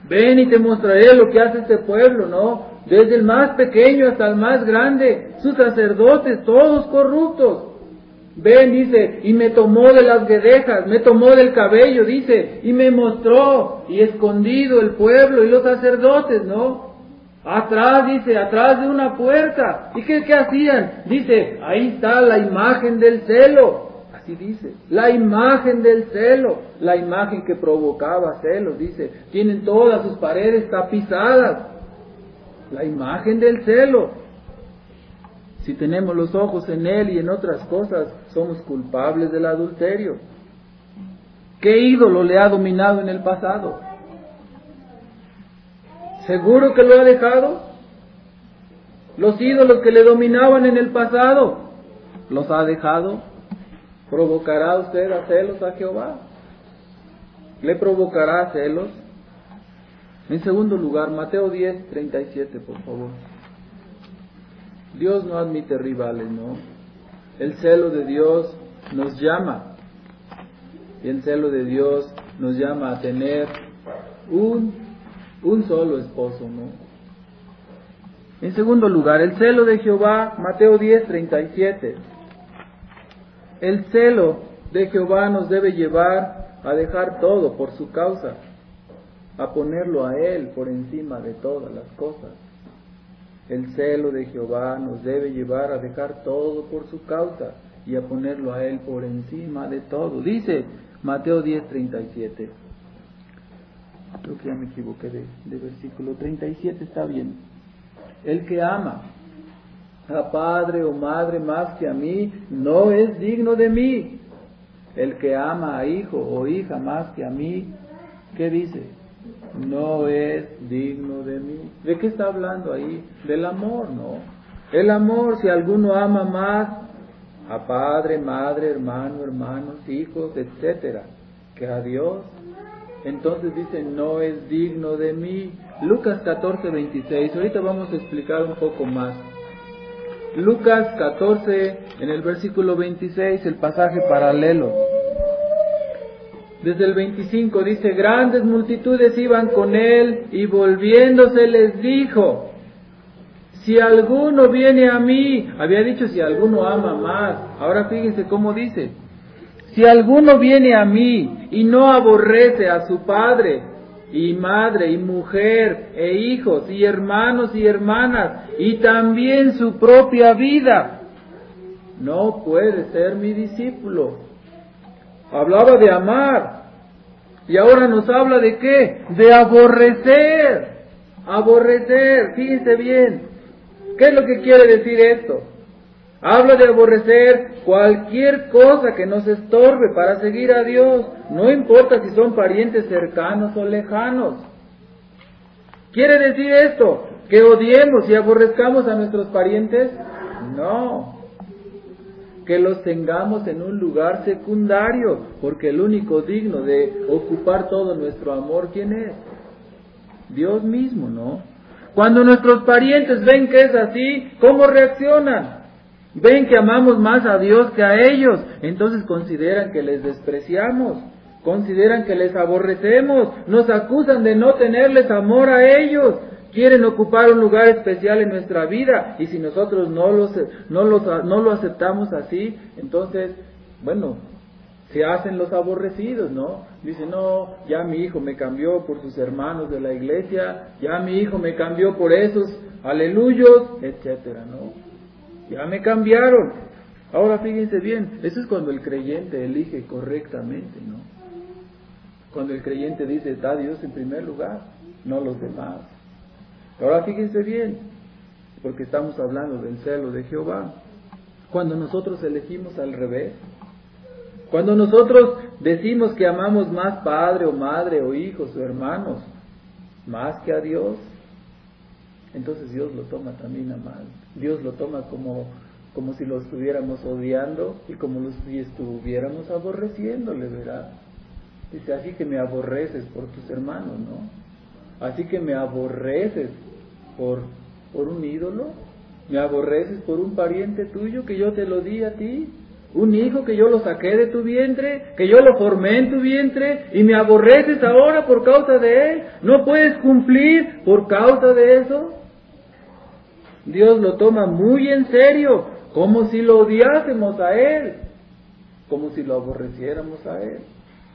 lo que hace este pueblo, ¿no? Desde el más pequeño hasta el más grande, sus sacerdotes, todos corruptos. Ven, dice, y me tomó de las guedejas, me tomó del cabello, dice, y me mostró, y escondido el pueblo y los sacerdotes, ¿no? Atrás, dice, atrás de una puerta. ¿Y qué hacían? Dice, ahí está la imagen del celo. Así dice, la imagen del celo, la imagen que provocaba celos, dice, tienen todas sus paredes tapizadas. La imagen del celo. Si tenemos los ojos en Él y en otras cosas, somos culpables del adulterio. ¿Qué ídolo le ha dominado en el pasado? ¿Seguro que lo ha dejado? Los ídolos que le dominaban en el pasado, ¿los ha dejado? ¿Provocará usted a celos a Jehová? ¿Le provocará celos? En segundo lugar, Mateo 10:37, por favor. Dios no admite rivales, ¿no? El celo de Dios nos llama. Y el celo de Dios nos llama a tener un solo esposo, ¿no? En segundo lugar, el celo de Jehová, Mateo 10:37. El celo de Jehová nos debe llevar a dejar todo por su causa, a ponerlo a Él por encima de todas las cosas. El celo de Jehová nos debe llevar a dejar todo por su causa y a ponerlo a Él por encima de todo. Dice Mateo 10:37. Creo que ya me equivoqué de versículo. 37 está bien. El que ama a padre o madre más que a mí, no es digno de mí. El que ama a hijo o hija más que a mí, ¿qué dice? No es digno de mí. ¿De qué está hablando ahí? Del amor, ¿no? El amor, si alguno ama más a padre, madre, hermano, hermanos, hijos, etcétera, que a Dios, entonces dice, no es digno de mí. Lucas 14:26, ahorita vamos a explicar un poco más. Lucas 14, en el versículo 26, el pasaje paralelo. Desde el 25 dice, grandes multitudes iban con él y volviéndose les dijo, si alguno viene a mí, había dicho si alguno ama más, ahora fíjense cómo dice, si alguno viene a mí y no aborrece a su padre y madre y mujer e hijos y hermanos y hermanas y también su propia vida, no puede ser mi discípulo. Hablaba de amar y ahora nos habla de ¿qué? De aborrecer. Aborrecer, fíjense bien. ¿Qué es lo que quiere decir esto? Habla de aborrecer cualquier cosa que nos estorbe para seguir a Dios, no importa si son parientes cercanos o lejanos. ¿Quiere decir esto que odiemos y aborrezcamos a nuestros parientes? No. Que los tengamos en un lugar secundario, porque el único digno de ocupar todo nuestro amor, ¿quién es? Dios mismo, ¿no? Cuando nuestros parientes ven que es así, ¿cómo reaccionan? Ven que amamos más a Dios que a ellos, entonces consideran que les despreciamos, consideran que les aborrecemos, nos acusan de no tenerles amor a ellos, quieren ocupar un lugar especial en nuestra vida, y si nosotros no lo aceptamos así, entonces, bueno, se hacen los aborrecidos, ¿no? Dicen, no, ya mi hijo me cambió por sus hermanos de la iglesia, ya mi hijo me cambió por esos aleluyos, etcétera, ¿no? Ya me cambiaron. Ahora fíjense bien, eso es cuando el creyente elige correctamente, ¿no? Cuando el creyente dice, está Dios en primer lugar, no los demás. Ahora fíjense bien, porque estamos hablando del celo de Jehová. Cuando nosotros elegimos al revés, cuando nosotros decimos que amamos más padre o madre o hijos o hermanos, más que a Dios, entonces Dios lo toma también a mal. Dios lo toma como si lo estuviéramos odiando y como si estuviéramos aborreciéndole, ¿verdad? Dice, así que me aborreces por tus hermanos, ¿no? Así que me aborreces por un ídolo, me aborreces por un pariente tuyo que yo te lo di a ti, un hijo que yo lo saqué de tu vientre, que yo lo formé en tu vientre, y me aborreces ahora por causa de él. ¿No puedes cumplir por causa de eso? Dios lo toma muy en serio, como si lo odiásemos a él, como si lo aborreciéramos a él.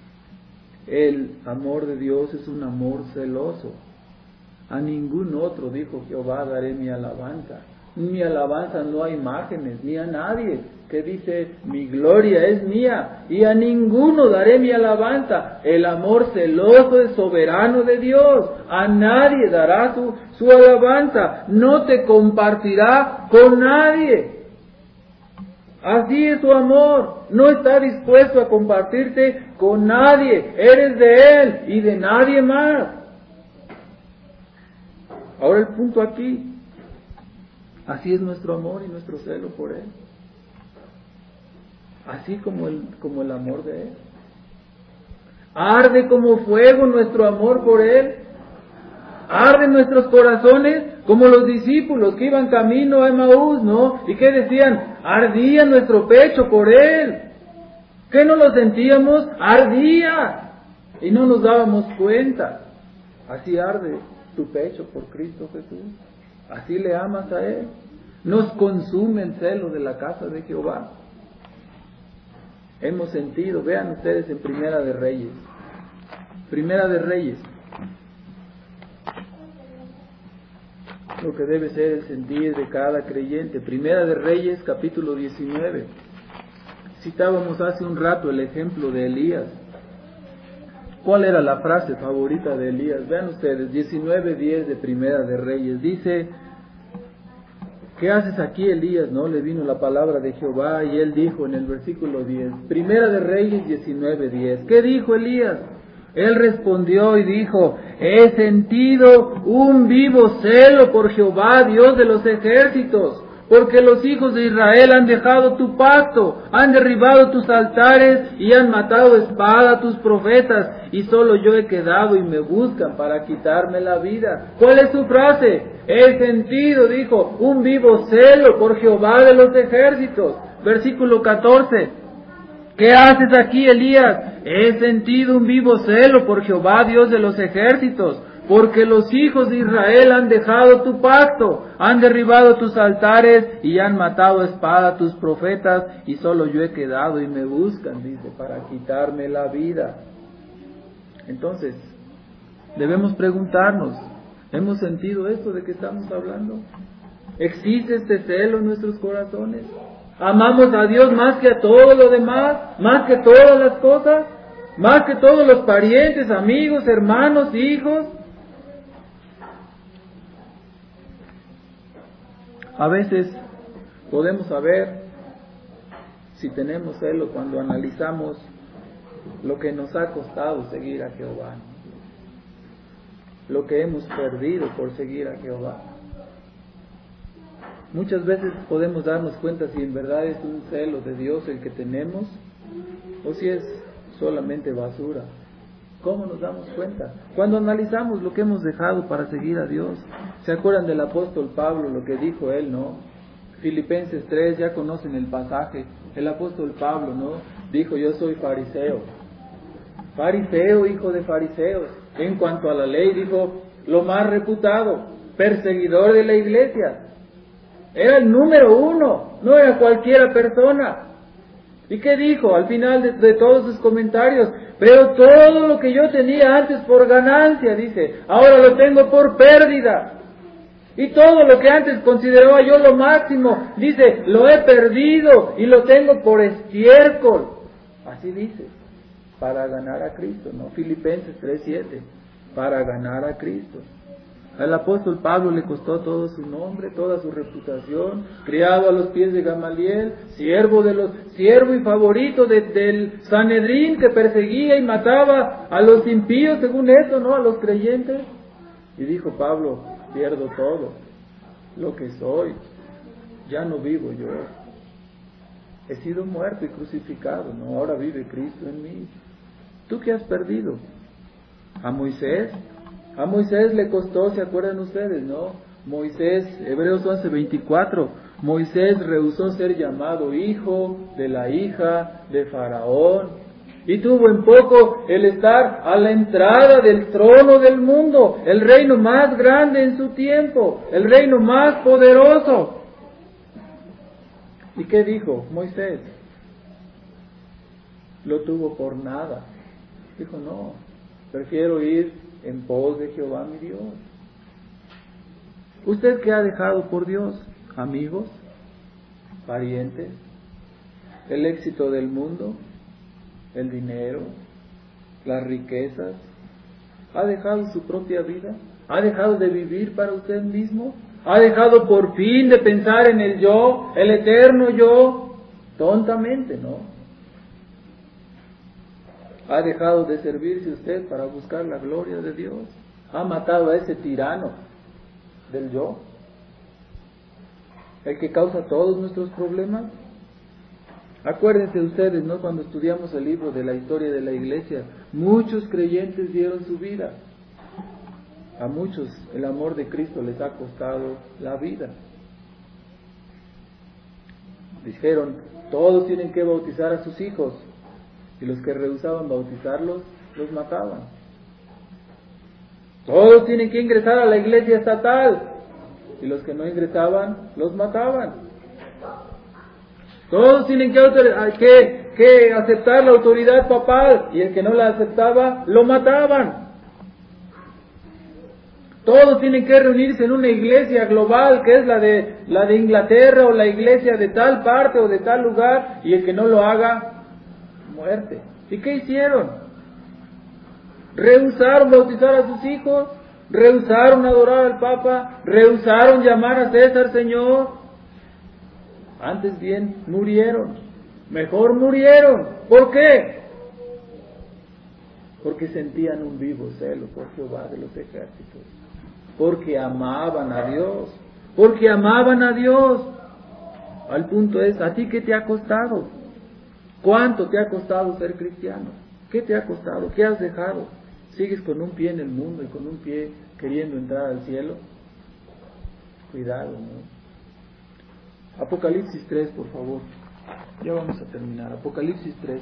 El amor de Dios es un amor celoso. A ningún otro, dijo Jehová, daré mi alabanza. Mi alabanza no a imágenes, ni a nadie, que dice, mi gloria es mía, y a ninguno daré mi alabanza. El amor celoso es soberano de Dios, a nadie dará su alabanza, no te compartirá con nadie. Así es su amor, no está dispuesto a compartirte con nadie, eres de Él y de nadie más. Ahora el punto aquí, así es nuestro amor y nuestro celo por Él. Así como el amor de Él. Arde como fuego nuestro amor por Él. Arden nuestros corazones como los discípulos que iban camino a Emaús, ¿no? ¿Y qué decían? Ardía nuestro pecho por Él. ¿Qué no lo sentíamos? Ardía. Y no nos dábamos cuenta. Así arde tu pecho por Cristo Jesús. Así le amas a Él. Nos consume el celo de la casa de Jehová. Hemos sentido, vean ustedes en Primera de Reyes. Primera de Reyes. Lo que debe ser el sentir de cada creyente. Primera de Reyes, capítulo 19. Citábamos hace un rato el ejemplo de Elías. ¿Cuál era la frase favorita de Elías? Vean ustedes, 19:10 de Primera de Reyes. Dice, ¿qué haces aquí, Elías? No, le vino la palabra de Jehová y él dijo en el versículo 10. Primera de Reyes 19:10. ¿Qué dijo Elías? Él respondió y dijo, he sentido un vivo celo por Jehová, Dios de los ejércitos, porque los hijos de Israel han dejado tu pacto, han derribado tus altares y han matado a espada a tus profetas, y solo yo he quedado y me buscan para quitarme la vida. ¿Cuál es su frase? He sentido, dijo, un vivo celo por Jehová de los ejércitos. Versículo 14. ¿Qué haces aquí, Elías? He sentido un vivo celo por Jehová, Dios de los ejércitos, porque los hijos de Israel han dejado tu pacto, han derribado tus altares y han matado a espada a tus profetas, y solo yo he quedado y me buscan, dice, para quitarme la vida. Entonces, debemos preguntarnos, ¿hemos sentido esto de que estamos hablando? ¿Existe este celo en nuestros corazones? ¿Amamos a Dios más que a todo lo demás? ¿Más que todas las cosas? ¿Más que todos los parientes, amigos, hermanos, hijos? A veces podemos saber si tenemos celo cuando analizamos lo que nos ha costado seguir a Jehová, lo que hemos perdido por seguir a Jehová. Muchas veces podemos darnos cuenta si en verdad es un celo de Dios el que tenemos o si es solamente basura. ¿Cómo nos damos cuenta? Cuando analizamos lo que hemos dejado para seguir a Dios. ¿Se acuerdan del apóstol Pablo, lo que dijo él, no? Filipenses 3, ya conocen el pasaje. El apóstol Pablo, ¿no? Dijo, yo soy fariseo. Fariseo, hijo de fariseos. En cuanto a la ley, dijo, lo más reputado, perseguidor de la iglesia. Era el número 1, no era cualquiera persona. ¿Y qué dijo al final de todos sus comentarios? Pero todo lo que yo tenía antes por ganancia, dice, ahora lo tengo por pérdida. Y todo lo que antes consideraba yo lo máximo, dice, lo he perdido y lo tengo por estiércol. Así dice, para ganar a Cristo, ¿no? Filipenses 3:7, para ganar a Cristo. Al apóstol Pablo le costó todo su nombre, toda su reputación, criado a los pies de Gamaliel, siervo y favorito del Sanedrín que perseguía y mataba a los impíos, según esto, ¿no? A los creyentes. Y dijo Pablo, pierdo todo lo que soy, ya no vivo yo. He sido muerto y crucificado, ¿no? Ahora vive Cristo en mí. ¿Tú qué has perdido? ¿A Moisés? A Moisés le costó, ¿se acuerdan ustedes, no? Moisés, Hebreos 11:24, Moisés rehusó ser llamado hijo de la hija de Faraón y tuvo en poco el estar a la entrada del trono del mundo, el reino más grande en su tiempo, el reino más poderoso. ¿Y qué dijo Moisés? Lo tuvo por nada. Dijo, no, prefiero ir en pos de Jehová mi Dios. ¿Usted qué ha dejado por Dios? ¿Amigos? ¿Parientes? ¿El éxito del mundo? ¿El dinero? ¿Las riquezas? ¿Ha dejado su propia vida? ¿Ha dejado de vivir para usted mismo? ¿Ha dejado por fin de pensar en el yo, el eterno yo? Tontamente, ¿no? ¿Ha dejado de servirse usted para buscar la gloria de Dios? ¿Ha matado a ese tirano del yo? ¿El que causa todos nuestros problemas? Acuérdense ustedes, ¿no? Cuando estudiamos el libro de la historia de la iglesia, muchos creyentes dieron su vida. A muchos el amor de Cristo les ha costado la vida. Dijeron, todos tienen que bautizar a sus hijos. Y los que rehusaban bautizarlos, los mataban. Todos tienen que ingresar a la iglesia estatal. y los que no ingresaban, los mataban. Todos tienen que aceptar la autoridad papal, y el que no la aceptaba, lo mataban. Todos tienen que reunirse en una iglesia global, que es la de Inglaterra, o la iglesia de tal parte o de tal lugar, y el que no lo haga, muerte. ¿Y qué hicieron? Rehusaron bautizar a sus hijos, rehusaron adorar al Papa, rehusaron llamar a César Señor. Antes bien, murieron. Mejor murieron. ¿Por qué? Porque sentían un vivo celo por Jehová de los ejércitos. Porque amaban a Dios. Porque amaban a Dios. Al punto es, ¿a ti qué te ha costado? ¿Cuánto te ha costado ser cristiano? ¿Qué te ha costado? ¿Qué has dejado? ¿Sigues con un pie en el mundo y con un pie queriendo entrar al cielo? Cuidado, ¿no? Apocalipsis 3, por favor. Ya vamos a terminar. Apocalipsis 3.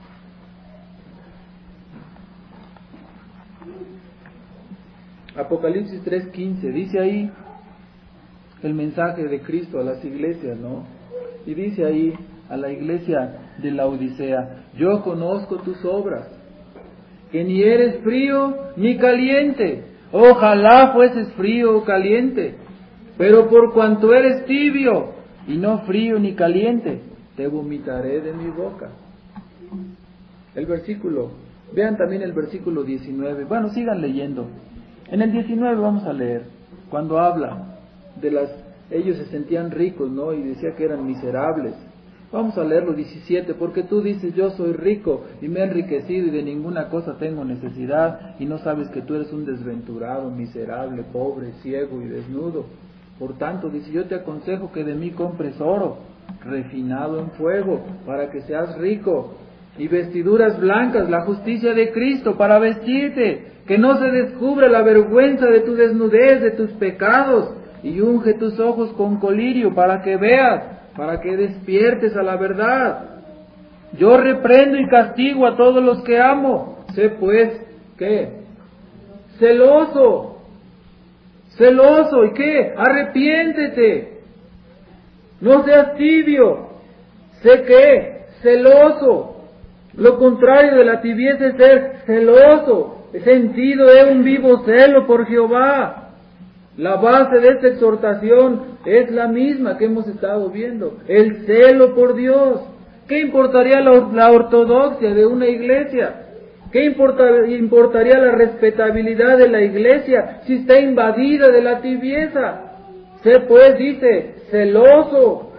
Apocalipsis 3:15. Dice ahí el mensaje de Cristo a las iglesias, ¿no? Y dice ahí a la iglesia de la Odisea: yo conozco tus obras, que ni eres frío ni caliente. Ojalá fueses frío o caliente, pero por cuanto eres tibio y no frío ni caliente, te vomitaré de mi boca. El versículo, vean también el versículo 19. Bueno, sigan leyendo. En el 19 vamos a leer, cuando habla de ellos se sentían ricos, ¿no? Y decía que eran miserables. Vamos a leerlo 17, porque tú dices, yo soy rico y me he enriquecido y de ninguna cosa tengo necesidad, y no sabes que tú eres un desventurado, miserable, pobre, ciego y desnudo. Por tanto, dice, yo te aconsejo que de mí compres oro, refinado en fuego, para que seas rico, y vestiduras blancas, la justicia de Cristo, para vestirte, que no se descubra la vergüenza de tu desnudez, de tus pecados, y unge tus ojos con colirio, para que veas, para que despiertes a la verdad. Yo reprendo y castigo a todos los que amo. Sé pues, ¿qué? Celoso. Celoso, ¿y qué? Arrepiéntete. No seas tibio. Sé que, celoso. Lo contrario de la tibieza es ser celoso. El sentido de un vivo celo por Jehová. La base de esta exhortación es la misma que hemos estado viendo, el celo por Dios. ¿Qué importaría la ortodoxia de una iglesia? ¿Qué importaría la respetabilidad de la iglesia si está invadida de la tibieza? Sé pues, dice, celoso.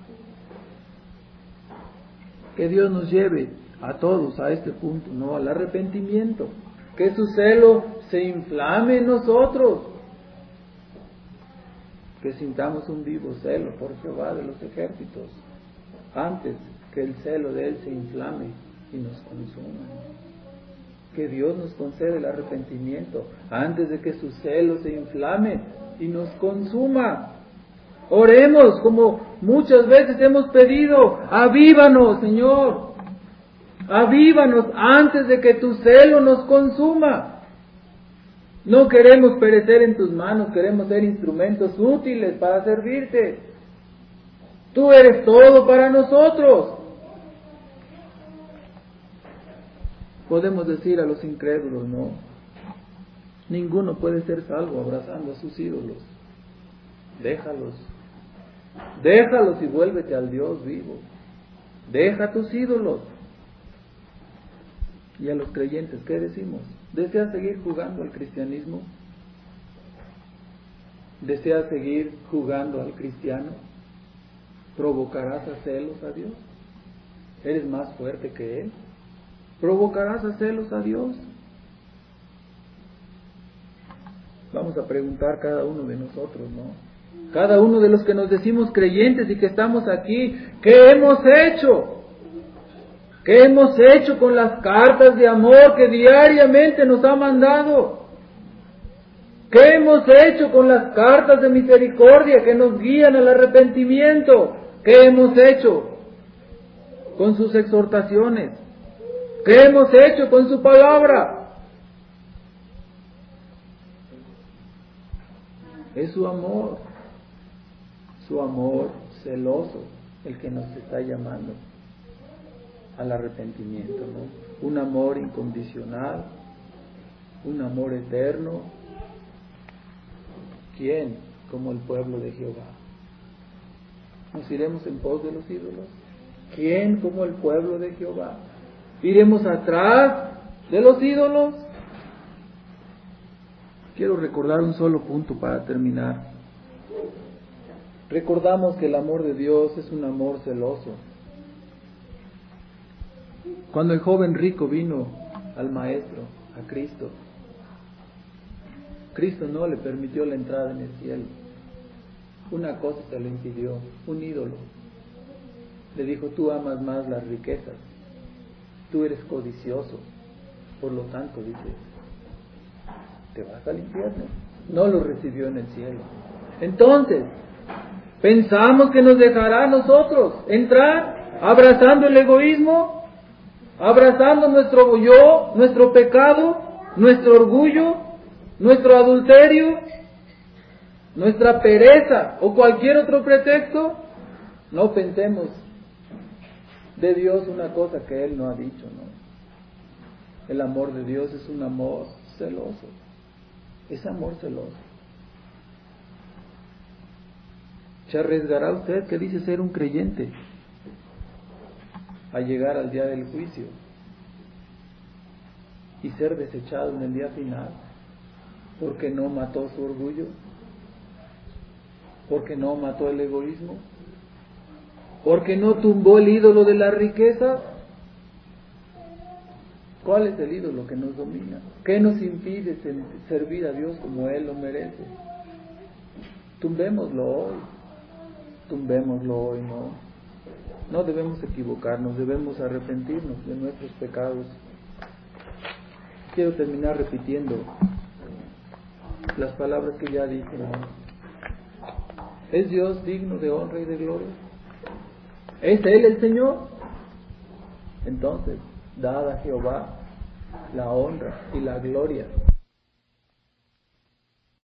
Que Dios nos lleve a todos a este punto, ¿no? Al arrepentimiento. Que su celo se inflame en nosotros. Que sintamos un vivo celo por Jehová de los ejércitos, antes que el celo de Él se inflame y nos consuma. Que Dios nos conceda el arrepentimiento, antes de que su celo se inflame y nos consuma. Oremos como muchas veces hemos pedido: avívanos, Señor, avívanos antes de que tu celo nos consuma. No queremos perecer en tus manos, queremos ser instrumentos útiles para servirte. Tú eres todo para nosotros. Podemos decir a los incrédulos, no, ninguno puede ser salvo abrazando a sus ídolos. Déjalos y vuélvete al Dios vivo. Deja tus ídolos. Y a los creyentes, ¿qué decimos? ¿Deseas seguir jugando al cristianismo? ¿Deseas seguir jugando al cristiano? ¿Provocarás a celos a Dios? ¿Eres más fuerte que Él? ¿Provocarás a celos a Dios? Vamos a preguntar cada uno de nosotros, ¿no? Cada uno de los que nos decimos creyentes y que estamos aquí, ¿qué hemos hecho? ¿Qué hemos hecho con las cartas de amor que diariamente nos ha mandado? ¿Qué hemos hecho con las cartas de misericordia que nos guían al arrepentimiento? ¿Qué hemos hecho con sus exhortaciones? ¿Qué hemos hecho con su palabra? Es su amor, su amor celoso el que nos está llamando al arrepentimiento, ¿no? Un amor incondicional, un amor eterno. ¿Quién como el pueblo de Jehová? ¿Nos iremos en pos de los ídolos? ¿Quién como el pueblo de Jehová? ¿Iremos atrás de los ídolos? Quiero recordar un solo punto para terminar. Recordamos que el amor de Dios es un amor celoso. Cuando el joven rico vino al Maestro, a Cristo, Cristo no le permitió la entrada en el cielo. Una cosa se lo impidió, un ídolo. Le dijo, tú amas más las riquezas, tú eres codicioso, por lo tanto, dice, te vas al infierno. No lo recibió en el cielo. Entonces, pensamos que nos dejará a nosotros entrar abrazando el egoísmo, abrazando nuestro yo, nuestro pecado, nuestro orgullo, nuestro adulterio, nuestra pereza o cualquier otro pretexto. No pensemos de Dios una cosa que Él no ha dicho, ¿no? El amor de Dios es un amor celoso, es amor celoso. ¿Se arriesgará usted, que dice ser un creyente, a llegar al día del juicio y ser desechado en el día final porque no mató su orgullo, porque no mató el egoísmo, porque no tumbó el ídolo de la riqueza? ¿Cuál es el ídolo que nos domina? ¿Qué nos impide servir a Dios como Él lo merece? Tumbémoslo hoy, no debemos equivocarnos, debemos arrepentirnos de nuestros pecados. Quiero terminar repitiendo las palabras que ya dije, ¿no? ¿Es Dios digno de honra y de gloria? ¿Es Él el Señor? Entonces, dad a Jehová la honra y la gloria